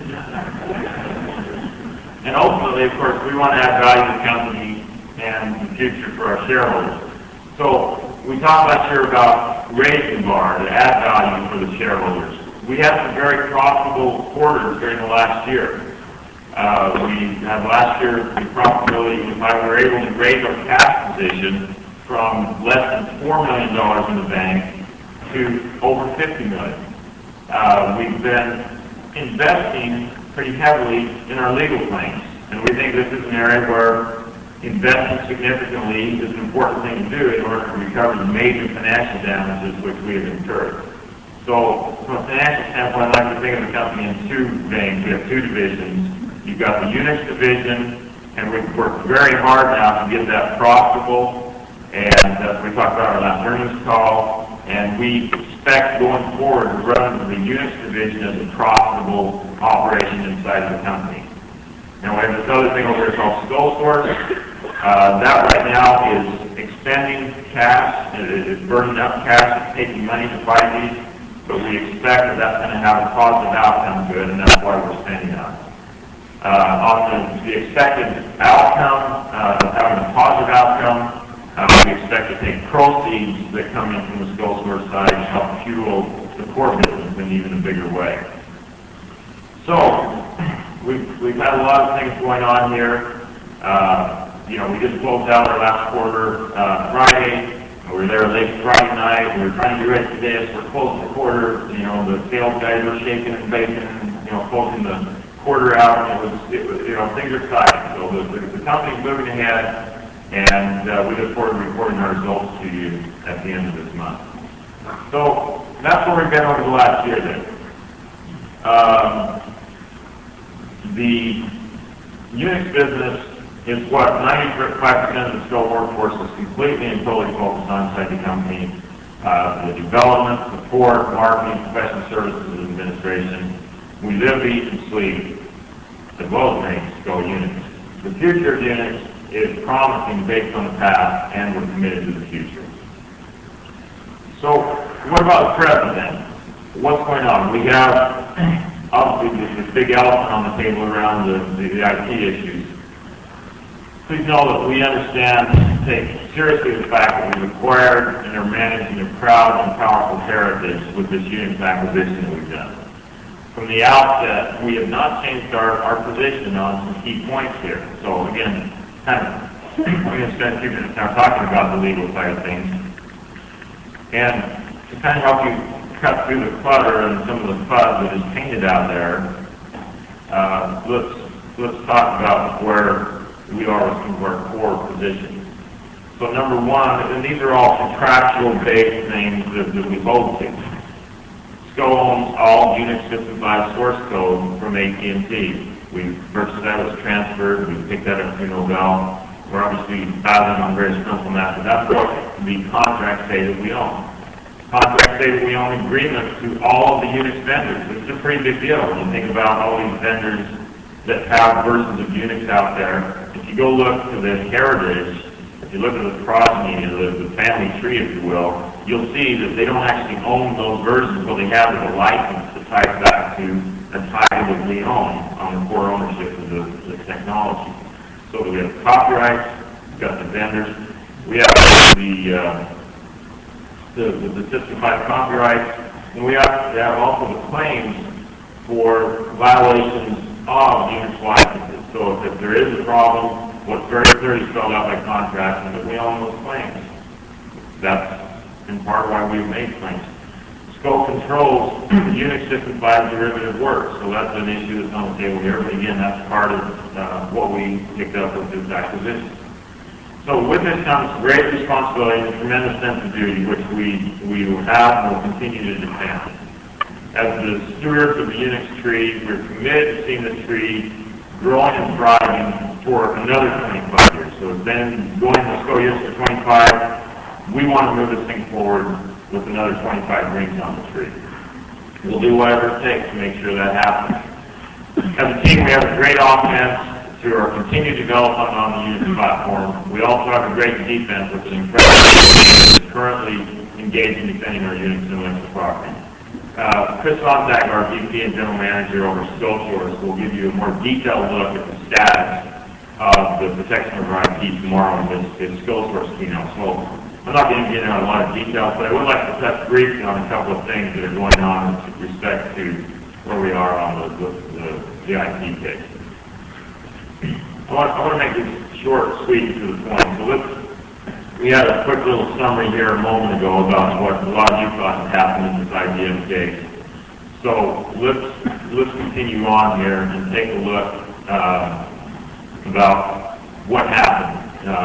Speaker 4: And ultimately, of course, we want to add value to the company and the future for our shareholders. So we talked last year about raising the bar to add value for the shareholders. We had some very profitable quarters during the last year. We had last year the profitability, we were able to raise our cash position from less than $4 million in the bank to over $50 million. We've been investing pretty heavily in our legal claims, and we think this is an area where investing significantly is an important thing to do in order to recover the major financial damages which we have incurred. So from a financial standpoint, I like to think of the company in two veins. We have two divisions. You've got the Unix division, and we've worked very hard now to get that profitable, and as we talked about our last earnings call, and we expect going forward to run the Unix division as a profitable operation inside of the company. Now we have this other thing over here called SkullSource. That right now is expending cash, it's burning up cash, it's taking money to buy these, but we expect that that's going to have a positive outcome to it, and that's why we're spending on it. On the expected outcome, having a positive outcome, we expect to take proceeds that come in from the SkullSource side to help fuel the core business in even a bigger way. So, we've had a lot of things going on here. We just closed out our last quarter Friday. We were there late Friday night. We were trying to do it today as we're closing the quarter. The sales guys were shaking and baking, closing the quarter out. It was things are exciting. So the company's moving ahead, and we look forward to reporting our results to you at the end of this month. So that's where we've been over the last year then. The Unix business is what 95% of the skilled workforce is completely and totally focused on inside the company. The development, support, marketing, professional services, and administration. We live, eat, and sleep, as well as make SCO Unix. The future of Unix is promising based on the past, and we're committed to the future. So, what about the present then? What's going on? We have, obviously, this big elephant on the table around the IT issues. Please know that we understand and take seriously the fact that we've acquired and are managing a proud and powerful heritage with this Unix acquisition that we've done. From the outset, we have not changed our position on some key points here. So again, we're going to spend a few minutes now talking about the legal side of things. And to kind of help you cut through the clutter and some of the fuzz that is painted out there, let's talk about where we are with some of our core positions. So number one, and these are all contractual-based things that we hold to. SCO owns all Unix system by source code from AT&T. We purchased that, was transferred, we picked that up through Novell. We're obviously battling on various fronts on that, but that's what the contracts say that we own. Contracts say that we own agreements to all of the Unix vendors. This is a pretty big deal when you think about all these vendors that have versions of Unix out there. If you go look to the heritage, if you look at the progeny, the family tree, if you will, you'll see that they don't actually own those versions, but they have a license that ties back to a title that we own on the core ownership of the technology. So we have copyrights, we've got the vendors, we have the system by copyrights, and we have also the claims for violations of Unix licenses. So if there is a problem, what's very clearly spelled out by contract is that we own those claims. That's in part why we've made claims. Scope controls Unix system 5 derivative work, so that's an issue that's on the table here. But again, that's part of what we picked up with this acquisition. So with this comes great responsibility and a tremendous sense of duty, which we will have and will continue to defend. As the stewards of the Unix tree, we're committed to seeing this tree growing and thriving for another 25 years. So it's been going to go years for 25. We want to move this thing forward with another 25 rings on the tree. We'll do whatever it takes to make sure that happens. As a team, we have a great offense through our continued development on the Unix platform. We also have a great defense with an incredible team that's currently engaged in defending our Unix intellectual property. Chris Sonntag, our VP and General Manager over ScoSource, will give you a more detailed look at the status of the protection of our IP tomorrow in this ScoSource keynote. So I'm not going to get into a lot of details, but I would like to touch briefly on a couple of things that are going on with respect to where we are on the IP case. I want to make this short, sweet, to the point. So we had a quick little summary here a moment ago about what a lot of you thought had happened in this IBM case. So let's continue on here and take a look about what happened.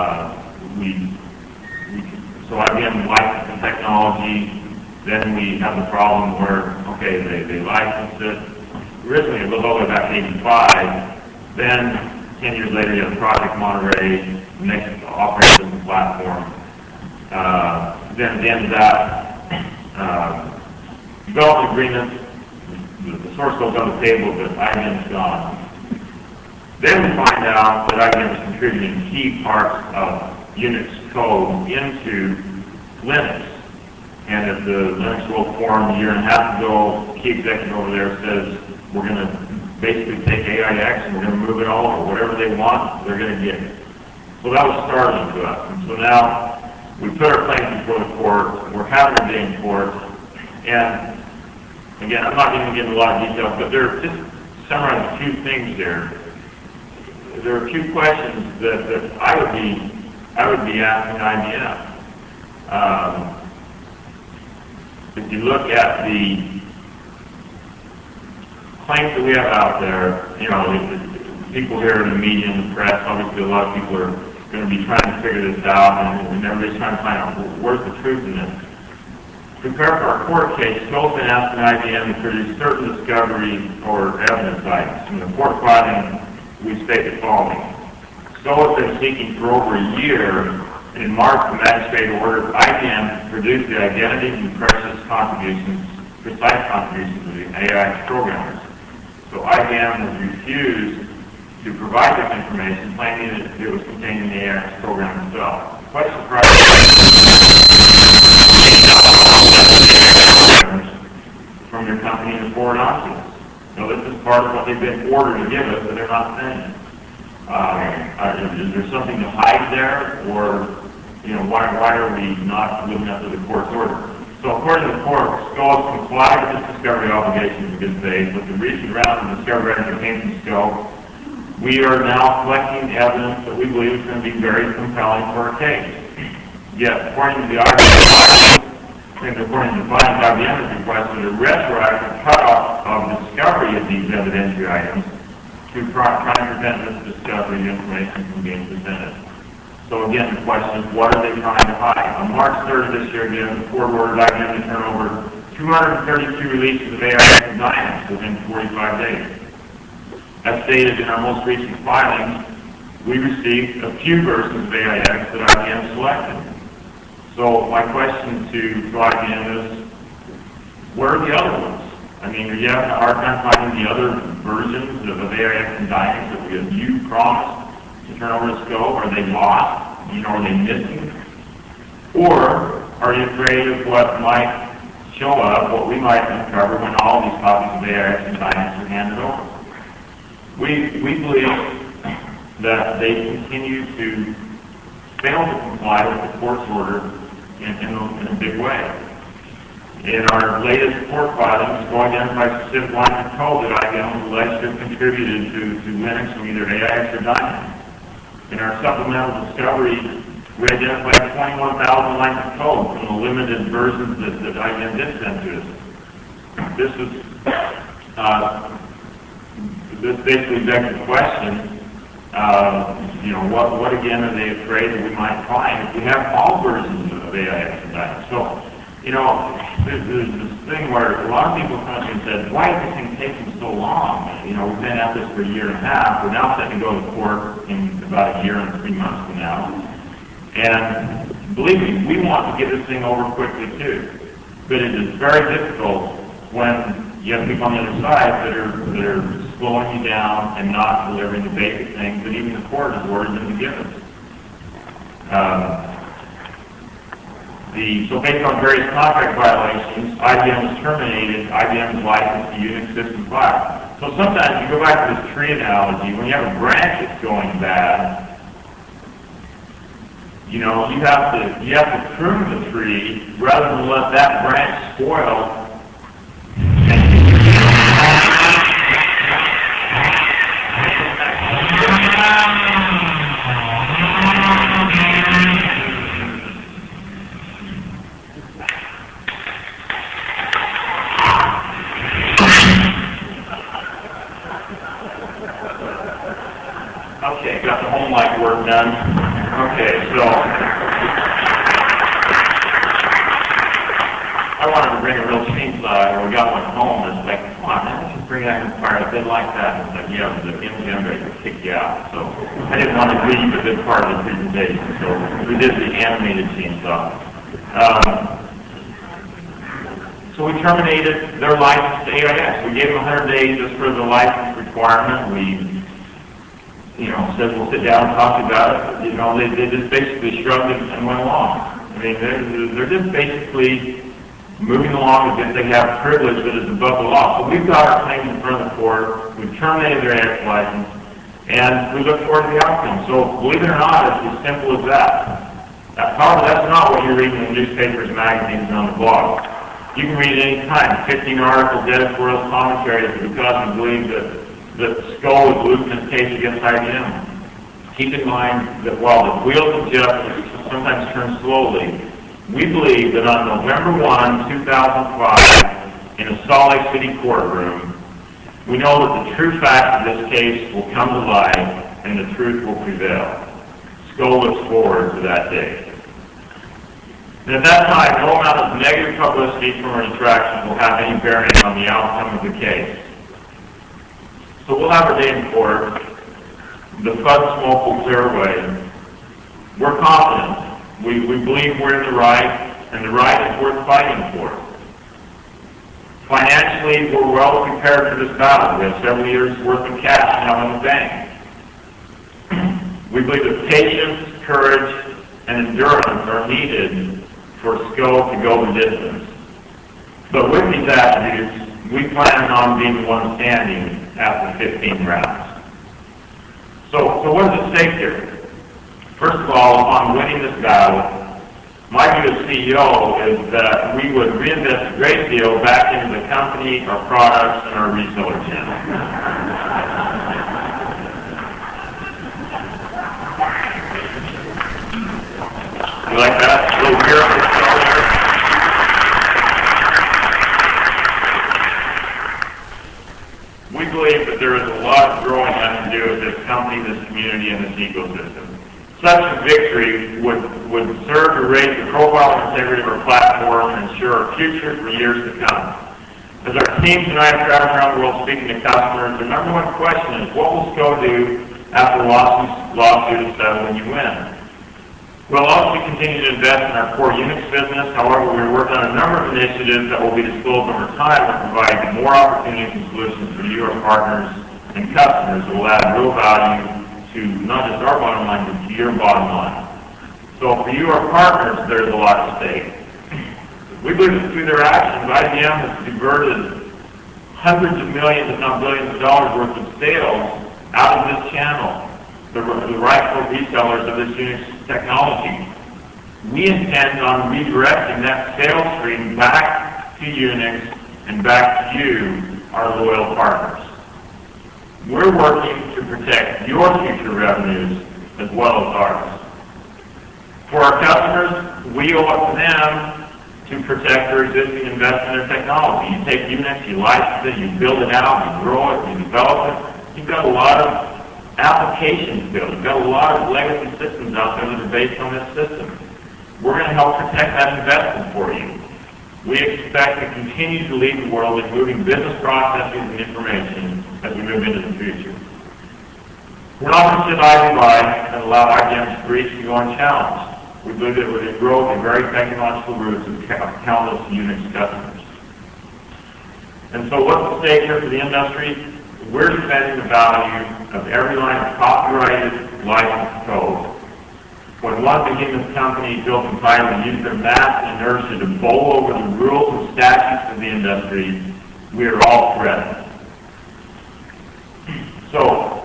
Speaker 4: So IBM licensed the technology, then we have the problem where, okay, they licensed it. Originally it was all the way back in 85, then 10 years later you have Project Monterey, next operating system platform. Then at the end of that, development agreement, the source goes on the table, but IBM's gone. Then we find out that IBM is contributing key parts of Unix code into Linux. And at the Linux World Forum a year and a half ago, the key executive over there says, we're going to basically take AIX and we're going to move it all over. Whatever they want, they're going to get it. So that was startling to us. And so now we put our claims before the court. We're having a day in court. And again, I'm not going to get into a lot of details, but there are just summarize a few things there. There are a few questions that I would be asking IBM. If you look at the claims that we have out there, you know, people here in the media and the press, obviously a lot of people are going to be trying to figure this out, and everybody's trying to find out where's the truth in this. To prepare for our court case, Stoll's been asking IBM to produce certain discovery or evidence items. In the court filing, we state the following. Stoll has been seeking for over a year. In March, the magistrate ordered IBM to produce the identities and precise contributions of the AIX programmers. So IBM has refused to provide this information, claiming that it was contained in the AIX program itself. The question for from your company and forward on to us. So this is part of what they've been ordered to give us, but they're not saying it. Is there something to hide there, or you know, why are we not living up to the court's order? So according to the court, Stoll has complied with its discovery obligations in good faith. With the recent round of discovery that came from Stoll, we are now collecting evidence that we believe is going to be very compelling for our case. Yet, according to the IBM, and according to the findings, IBM has requested a retroactive cutoff of discovery of these evidentiary items to try to prevent this discovery information from being presented. So again, the question is, what are they trying to hide? On March 3rd of this year, again, the court ordered IBM to turn over 232 releases of AIX and Dynamics within 45 days. As stated in our most recent filings, we received a few versions of AIX that IBM selected. So my question to IBM is, where are the other ones? I mean, are you having a hard time finding the other versions of AIX and Dynamics that you promised to turn over to Scope? Are they lost? You know, are they missing? Or are you afraid of what might show up, what we might uncover when all these copies of AIX and Dynamics are handed over? We believe that they continue to fail to comply with the court's order in a big way. In our latest court filings, Sko identified specific lines of code that IBM alleged to have contributed to Linux from either AIX or Dynamics. In our supplemental discovery, we identified 21,000 lines of code from the limited versions that IBM did send to us. This basically begs the question, what again are they afraid that we might find if we have all versions of AIX and Dynamics? So, there's this thing where a lot of people come to me and said, why is this thing taking so long? We've been at this for a year and a half. We're now set to go to court in about a year and 3 months from now. And believe me, we want to get this thing over quickly too. But it is very difficult when you have people on the other side that are slowing you down and not delivering the basic things that even the court has ordered them to give us. So based on various contract violations, IBM has terminated IBM's license to Unix System 5. So sometimes you go back to this tree analogy, when you have a branch that's going bad, you have to prune the tree rather than let that branch spoil. Okay, got the home life work done. Okay, so I wanted to bring a real chainsaw, and we got one home. It's like, come on, man, let's just bring that in fire. They like that. It's like, yeah, the MGM guys will kick you out. So I didn't want to leave a good part of the presentation, so we did the animated chainsaw. So we terminated their license to AIX. We gave them 100 days just for the license requirement. We said we'll sit down and talk about it. They just basically shrugged it and went along. I mean, they're just basically moving along as if they have privilege that is above the law. So we've got our claims in front of the court. We've terminated their AIX license, and we look forward to the outcome. So believe it or not, it's as simple as that. However, that's not what you're reading in the newspapers, magazines, and on the blog. You can read it any time. 15 articles, editorials, commentaries, because we believe that Sko is losing his case against IBM. Keep in mind that while the wheels of justice sometimes turn slowly, we believe that on November 1, 2005, in a Salt Lake City courtroom, we know that the true facts of this case will come to light and the truth will prevail. Sko looks forward to that day. And at that time, no amount of negative publicity from our interactions will have any bearing on the outcome of the case. So we'll have our day in court. The FUD smoke will clear away. We're confident. We believe we're in the right, and the right is worth fighting for. Financially, we're well prepared for this battle. We have several years' worth of cash now in the bank. We believe that patience, courage, and endurance are needed for Sko to go the distance. But with these attributes, we plan on being the one standing after 15 rounds. So what is at stake here? First of all, upon winning this battle, my view as CEO is that we would reinvest a great deal back into the company, our products, and our reseller channel. You like that? A little miracle spell there? We believe that there is a lot of growing left to do with this company, this community, and this ecosystem. Such a victory would serve to raise the profile and integrity of our platform and ensure our future for years to come. As our team tonight travel around the world speaking to customers, the number one question is, what will Sko do after the lawsuit is settled and you win? We'll also continue to invest in our core Unix business. However, we're working on a number of initiatives that will be disclosed over time and provide more opportunities and solutions for you, our partners, and customers that will add real value to not just our bottom line, but to your bottom line. So for you, our partners, there's a lot at stake. We believe that through their actions, IBM has diverted hundreds of millions, if not billions of dollars worth of sales out of this channel. The rightful resellers of this Unix technology. We intend on redirecting that sales stream back
Speaker 2: to Unix, and back to you, our loyal partners. We're working to protect your future revenues as well as ours. For our customers, we owe it to them to protect their existing investment in their technology. You take Unix, you license it, you build it out, you grow it, you develop it. You've got a lot of applications built. You've got a lot of legacy systems out there that are based on this system. We're going to help protect that investment for you. We expect to continue to lead the world in moving business processes and information as we move into the future. We're not going to sit idly by and allow IBM to breach and go unchallenged. We believe that it would grow the very technological roots of countless Unix customers. And so what's at stake here for the industry? We're defending the value of every line of copyrighted licensed code. When one behemoth company built and finally used their mass inertia to bowl over the rules and statutes of the industry, we are all threatened. So,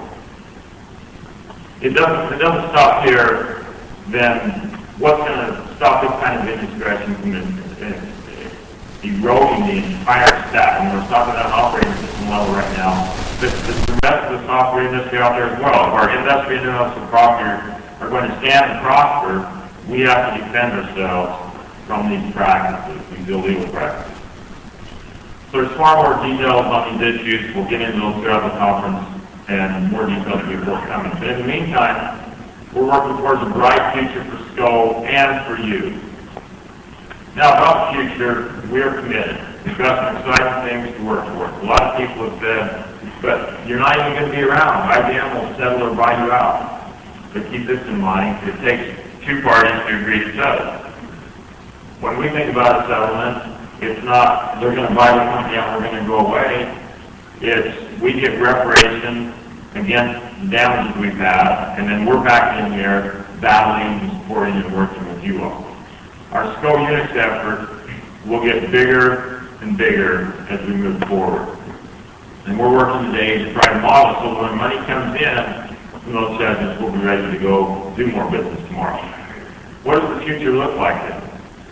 Speaker 2: it doesn't stop here. Then what's going to stop this kind of indiscretion from eroding the entire stack? And we're talking about operating system level right now. The rest of the software industry out there as well. If our industry and intellectual property are going to stand and prosper, we have to defend ourselves from these practices, these illegal practices. So there's far more details on these issues. We'll get into those throughout the conference, and more details will be forthcoming. But in the meantime, we're working towards a bright future for SCO and for you. Now, about the future, we are committed. We've got some exciting things to work towards. A lot of people have said, but you're not even going to be around. IBM will settle or buy you out. But keep this in mind, it takes two parties to agree to settle. When we think about a settlement, it's not they're going to buy the company out and we're going to go away. It's we get reparation against the damages we've had, and then we're back in here battling and supporting and working with you all. Our SCO Unix effort will get bigger and bigger as we move forward. And we're working today to try to model so when money comes in from those segments, we'll be ready to go do more business tomorrow. What does the future look like then?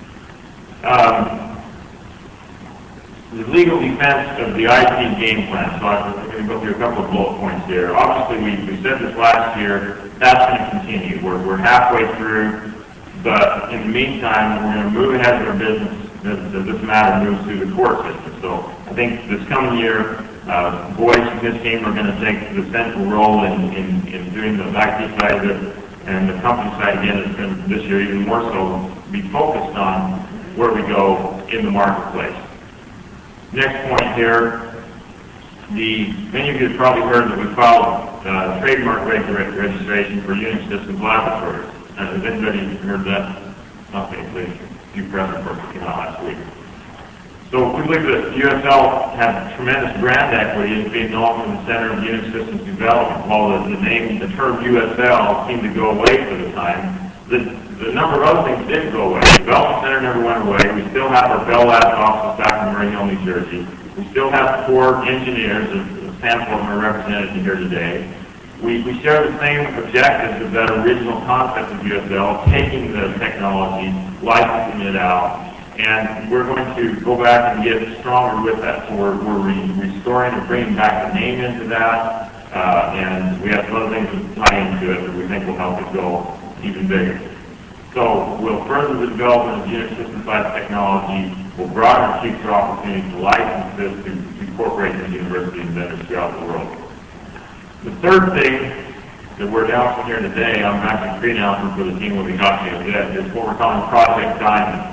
Speaker 2: The legal defense of the IP game plan. So I'm going to go through a couple of bullet points here. Obviously, we said this last year. That's going to continue. We're halfway through, but in the meantime, we're going to move ahead with our business as this matter moves through the court system. So I think this coming year, Boyce and his team are going to take the central role in doing the IP side of it, and the company side again is going to this year even more so be focused on where we go in the marketplace. Next point here, many of you have probably heard that we filed trademark registration for Unix Systems Laboratories. Has anybody heard that? Okay, please. A few press reports came out last week. So we believe that USL has tremendous brand equity in being known as the center of Unix systems development. While the term USL seemed to go away for the time, the number of other things didn't go away. The development center never went away. We still have our Bell Labs office back in Murray Hill, New Jersey. We still have core engineers, a sample of them are represented here today. We share the same objectives of that original concept of USL, taking the technology, licensing it out, and we're going to go back and get stronger with that. So we're restoring and bringing back the name into that, and we have some other things to tie into it that we think will help it go even bigger. So we'll further the development of Unix system-side technology. We'll broaden our future opportunities to license this to incorporate into universities and vendors throughout the world. The third thing that we're announcing here today, I'm actually pre-announcing for the team we'll be talking about today, is what we're calling Project Diamond.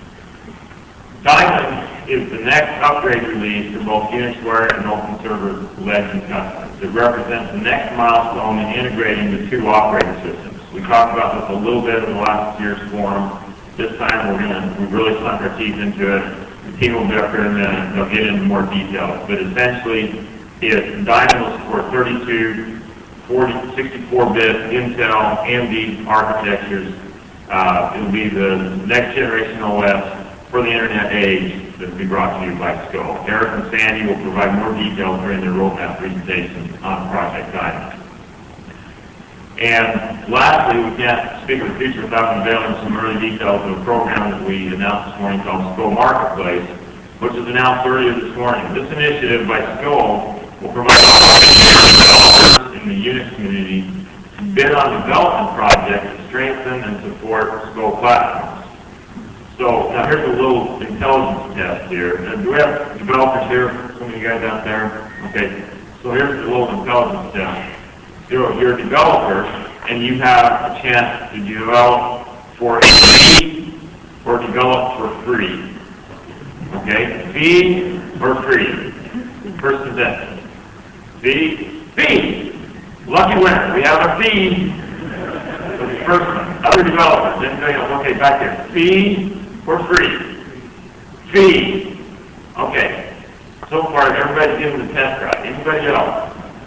Speaker 2: Diamond is the next upgrade release for both UNIXware and OpenServer Legend customers. It represents the next milestone in integrating the two operating systems. We talked about this a little bit in the last year's forum. This time we've really sunk our teeth into it. The team will be up here in a minute. They'll get into more details. But essentially, Diamond will support 32, 40, 64-bit Intel, AMD architectures. It'll be the next generation OS for the internet age that will be brought to you by SCO. Eric and Sandy will provide more details during their roadmap presentation on Project Diamond. And lastly, we can't speak of the future without unveiling some early details of a program that we announced this morning called SCO Marketplace.
Speaker 4: which was announced earlier this morning. This initiative by SCO will provide developers in the Unix community to bid on development projects to strengthen and support SCO platforms. So now here's a little intelligence test here. Do we have developers here? Some of you guys out there? Okay. So here's a little intelligence test. You're a developer and you have a chance to develop for a fee or develop for free. Okay? Fee or free? First sentence. Fee. Lucky winner. We have a fee. So the first one. Other developers. Anybody else? Okay, back here. Fee or free? Fee. Okay. So far, everybody's given the test right. Anybody else?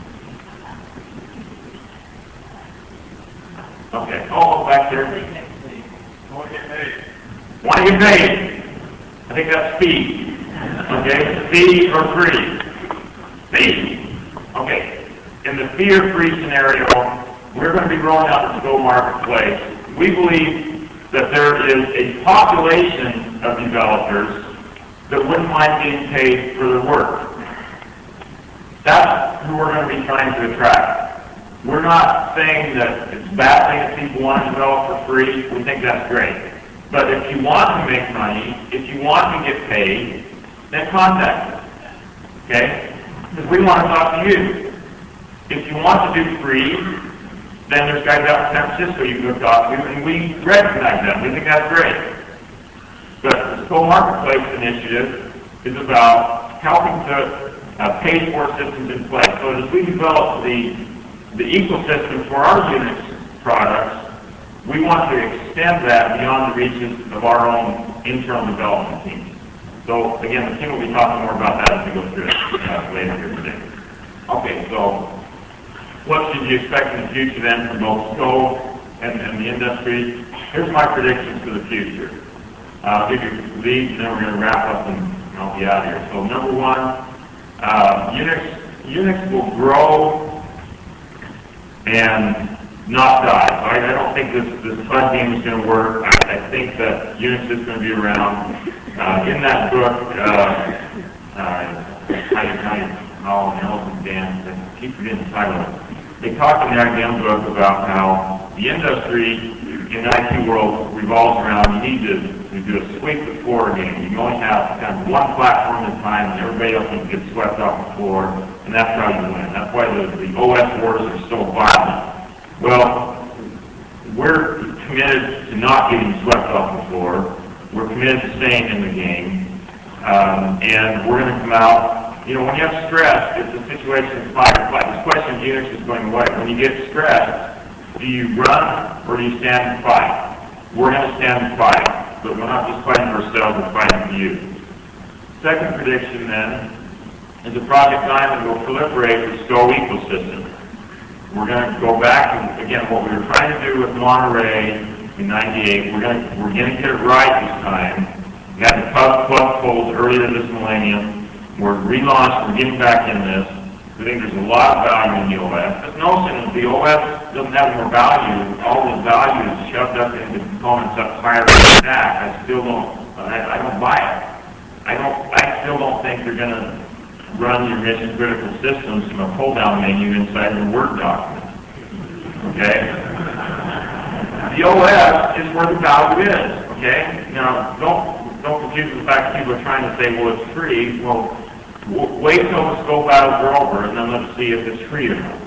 Speaker 4: Okay. Oh, back there.
Speaker 2: Want to get paid.
Speaker 4: Want to get paid. I think that's fee. Okay. Fee or free? Fee. Okay. In the fee or free scenario, we're going to be rolling out the SCO marketplace. We believe that there is a population of developers that wouldn't mind getting paid for their work. That's who we're going to be trying to attract. We're not saying that it's a bad thing that people want to develop for free. We think that's great. But if you want to make money, if you want to get paid, then contact us. Okay? Because we want to talk to you. If you want to do free, then there's guys out in San Francisco you can go talk to, and we recognize them. We think that's great. But the SCO Marketplace initiative is about helping to pay for systems in place. So as we develop the ecosystem for our Unix products, we want to extend that beyond the reaches of our own internal development teams. So again, the team will be talking more about that as we go through it later here today. Okay, so what should you expect in the future then from both SCO and the industry? Here's my predictions for the future. I'll give you these, and then we're going to wrap up and I'll be out of here. So number one, Unix will grow and not die. So I don't think this FUD game is going to work. I think that Unix is going to be around. In that book, How an Elephant Dance, I keep forgetting the title of it. They talk in the IBM book about how the industry in the IT world revolves around you need to do a sweep the floor game. You can only have kind of one platform at a time, and everybody else will get swept off the floor, and that's how you win. That's why the OS wars are so violent. Well, we're committed to not getting swept off the floor. We're committed to staying in the game, and we're going to come out. You know, when you have stress, it's a situation of fight or flight. This question of Unix is going away. When you get stressed, do you run or do you stand and fight? We're going to stand and fight, but we're not just fighting for ourselves, we're fighting for you. Second prediction then is that Project Diamond will proliferate the SCO ecosystem. We're going to go back and again what we were trying to do with Monterey in '98. We're going to get it right this time. We had the club polls earlier this millennium. We're relaunched. We're getting back in this. We think there's a lot of value in the OS. This notion that the OS doesn't have more value, all the value is shoved up into components up higher in the stack. I still don't. I don't buy it. I still don't think they're going to run your mission critical systems from a pull-down menu inside your Word document. Okay. The OS is where the value is. Okay. Now don't confuse the fact that people are trying to say, well, it's free. Well, wait till the SCO battles are over, and then let's see if it's free or not.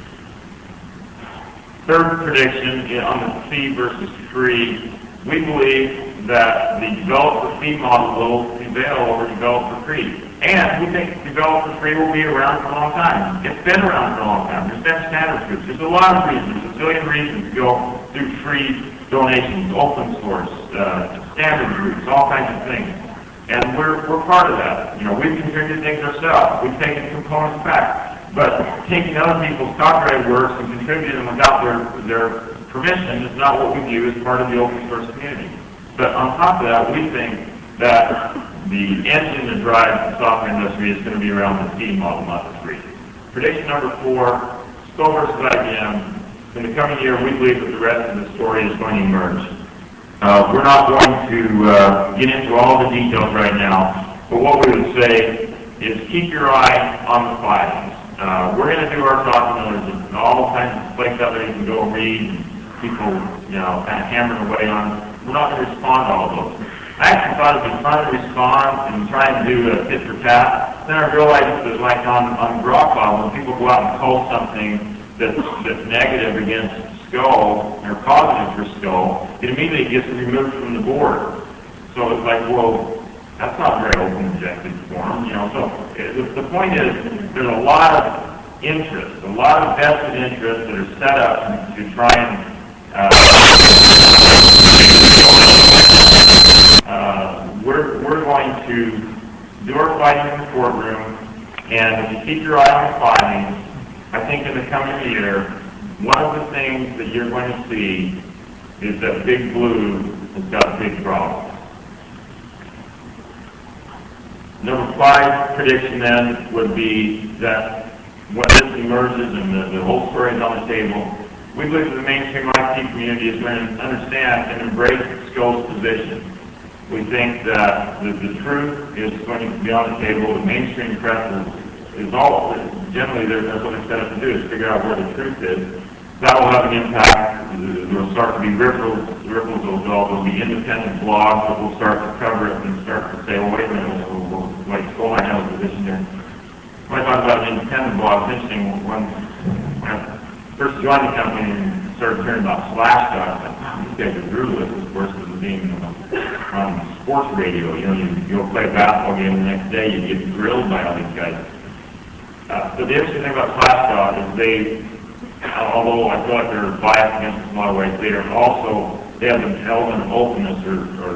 Speaker 4: Third prediction on the fee versus free, we believe that the developer fee model will prevail over developer free. And we think developer free will be around for a long time. It's been around for a long time. There's been standard groups. There's a lot of reasons, a zillion reasons to go through free donations, open source, standard groups, all kinds of things. And we're part of that. You know, we've contributed things ourselves. We've taken components back. But taking other people's copyright works and contributing them without their permission is not what we view as part of the open source community. But on top of that, we think that the engine that drives the software industry is going to be around the fee model, not the free. Prediction number 4, SCO versus IBM. In the coming year, we believe that the rest of the story is going to emerge. We're not going to get into all the details right now, But what we would say is keep your eye on the filings. We're going to do our talking. There's all kinds of places out there you can go read, and people, kind of hammering away on. We're not going to respond to all those. I actually thought it'd be fun to respond and try and do a tit for tat. Then I realized that, like on Grok file, when people go out and post something that's negative against Skull or positive for Skull, it immediately gets removed from the board. So it's like, well, that's not very open objective forum, So the point is, there's a lot of interest, a lot of vested interests that are set up to try and we're going to do our fighting in the courtroom, and if you keep your eye on the filings, I think in the coming year, one of the things that you're going to see is that Big Blue has got big problems. Number 5 prediction then would be that when this emerges and the whole story is on the table, we believe that the mainstream IT community is going to understand and embrace Skull's position. We think that the truth is going to be on the table. The mainstream press is all, generally that's what they're set up to do, is figure out where the truth is. That will have an impact. There will start to be ripples will develop. There will be independent blogs that will start to cover it and start to say, well, wait a minute, like Skull might have a position there. When I talk about an independent blog, it's interesting. When I first joined the company and started hearing about Slashdot, these guys are brutal, of course, because of being on sports radio. You go play a basketball game the next day, you get grilled by all these guys. But the interesting thing about Slashdot is although I feel like they're biased against us in a lot of ways, they have an element of openness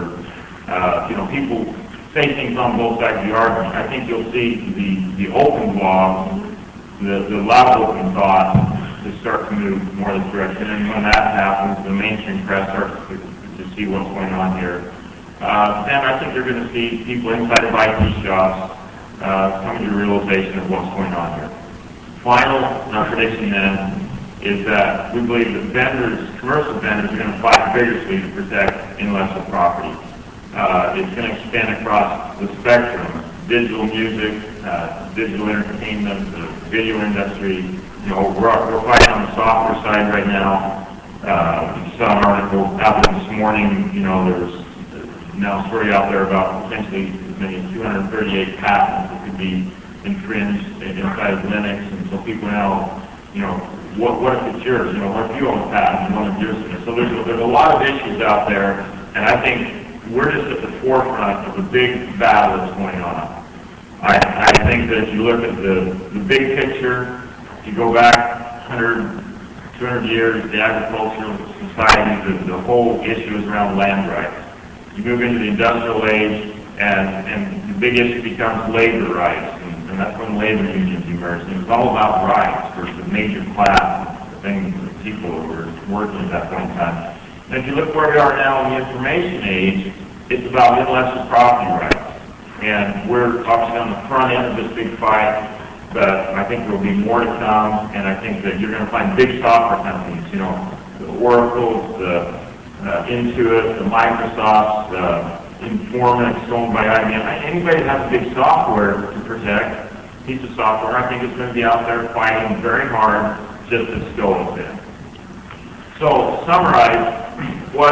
Speaker 4: or people say things on both sides of the argument. I think you'll see the open blogs, the loud open thought to start to move more this direction. And when that happens, the mainstream press starts to see what's going on here. Then I think you're going to see people inside of IT shops coming to the realization of what's going on here. Final prediction then is that we believe that commercial vendors, are going to fight vigorously to protect intellectual property. It's going to expand across the spectrum: digital music, digital entertainment, the video industry. We're fighting on the software side right now. You saw an article out there this morning. There's now a story out there about potentially as many as 238 patents that could be infringed inside of Linux, and so people now, what if it's yours? What if you own a patent and one of yours? So there's a lot of issues out there, and I think we're just at the forefront of a big battle that's going on. I think that if you look at the big picture, if you go back 100, 200 years, the agricultural society, the whole issue is around land rights. You move into the industrial age, and the big issue becomes labor rights, and that's when labor unions emerged. And it was all about rights for the major class, the things that people were working at that point in time. And if you look where we are now in the information age, it's about intellectual property rights. And we're obviously on the front end of this big fight, but I think there will be more to come, and I think that you're going to find big software companies, the Oracles, the Intuit, the Microsofts, the Informix owned by IBM. Anybody that has a big software to protect, piece of software, I think is going to be out there fighting very hard, just as Skull has been. So, to summarize, what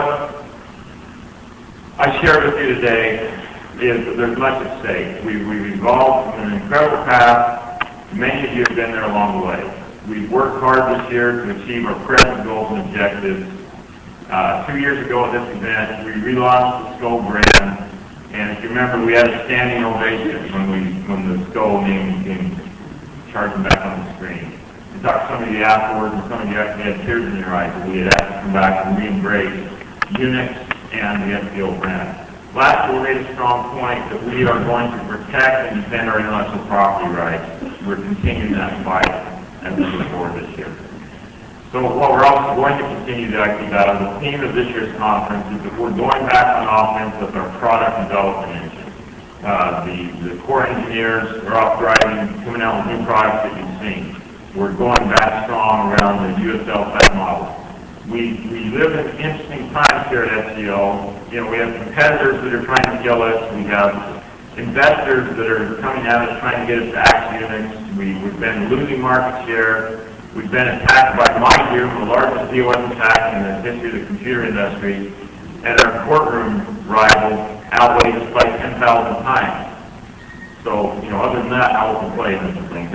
Speaker 4: I shared with you today is that there's much at stake. We've evolved from an incredible path. Many of you have been there along the way. We've worked hard this year to achieve our present goals and objectives. 2 years ago at this event, we relaunched the Skull brand, and if you remember, we had a standing ovation when the Skull name came charging back on the screen. We talked to some of you afterwards, and some of you actually had tears in your eyes that we had actually come back and re-embrace Unix and the SPO brand. Last year, we made a strong point that we are going to protect and defend our intellectual property rights. We're continuing that fight as we move forward this year. So what we're also going to continue to actually battle, the theme of this year's conference is that we're going back on offense with our product development engine. The core engineers are off driving, coming out with new products that you've seen. We're going back strong around the USL type model. We live in interesting times here at SCL. We have competitors that are trying to kill us. We have
Speaker 2: investors that are coming at us trying to get us tax units. We've been losing market share. We've been attacked by my view, the largest DOS attack in the history of the computer industry, and our courtroom rival outweighs us by 10,000 times. So, other than that, how we can play this thing.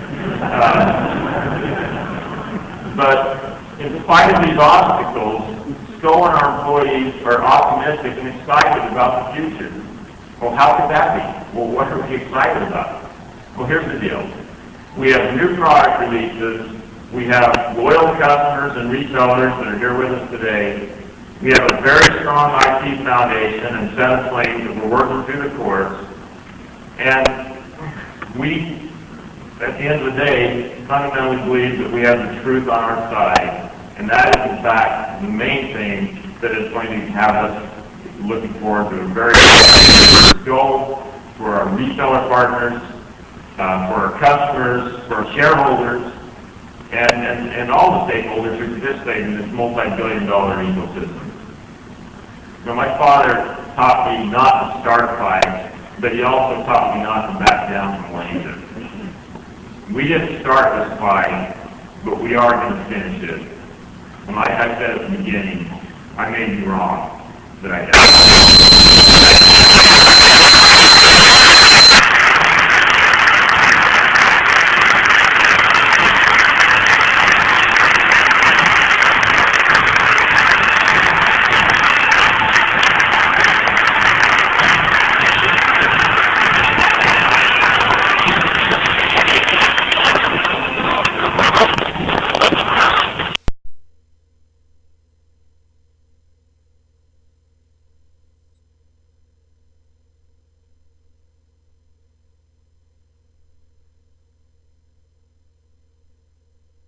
Speaker 2: But in spite of these obstacles, Stowe and our employees are optimistic and excited about the future. Well, how could that be? Well, what are we excited about? Well, here's the deal. We have new product releases. We have loyal customers and resellers that are here with us today. We have a very strong IT foundation and set of claims that we're working through the courts. And we, at the end of the day, fundamentally believe that we have the truth on our side. And that is, in fact, the main thing that is going to have us looking forward to a very good goal for our reseller partners, for our customers, for our shareholders, and all the stakeholders who participate in this multi-billion-dollar ecosystem. My father taught me not to start fights, but he also taught me not to back down from winning it. We didn't start this fight, but we are going to finish it. And like I said at the beginning, I may be wrong, but I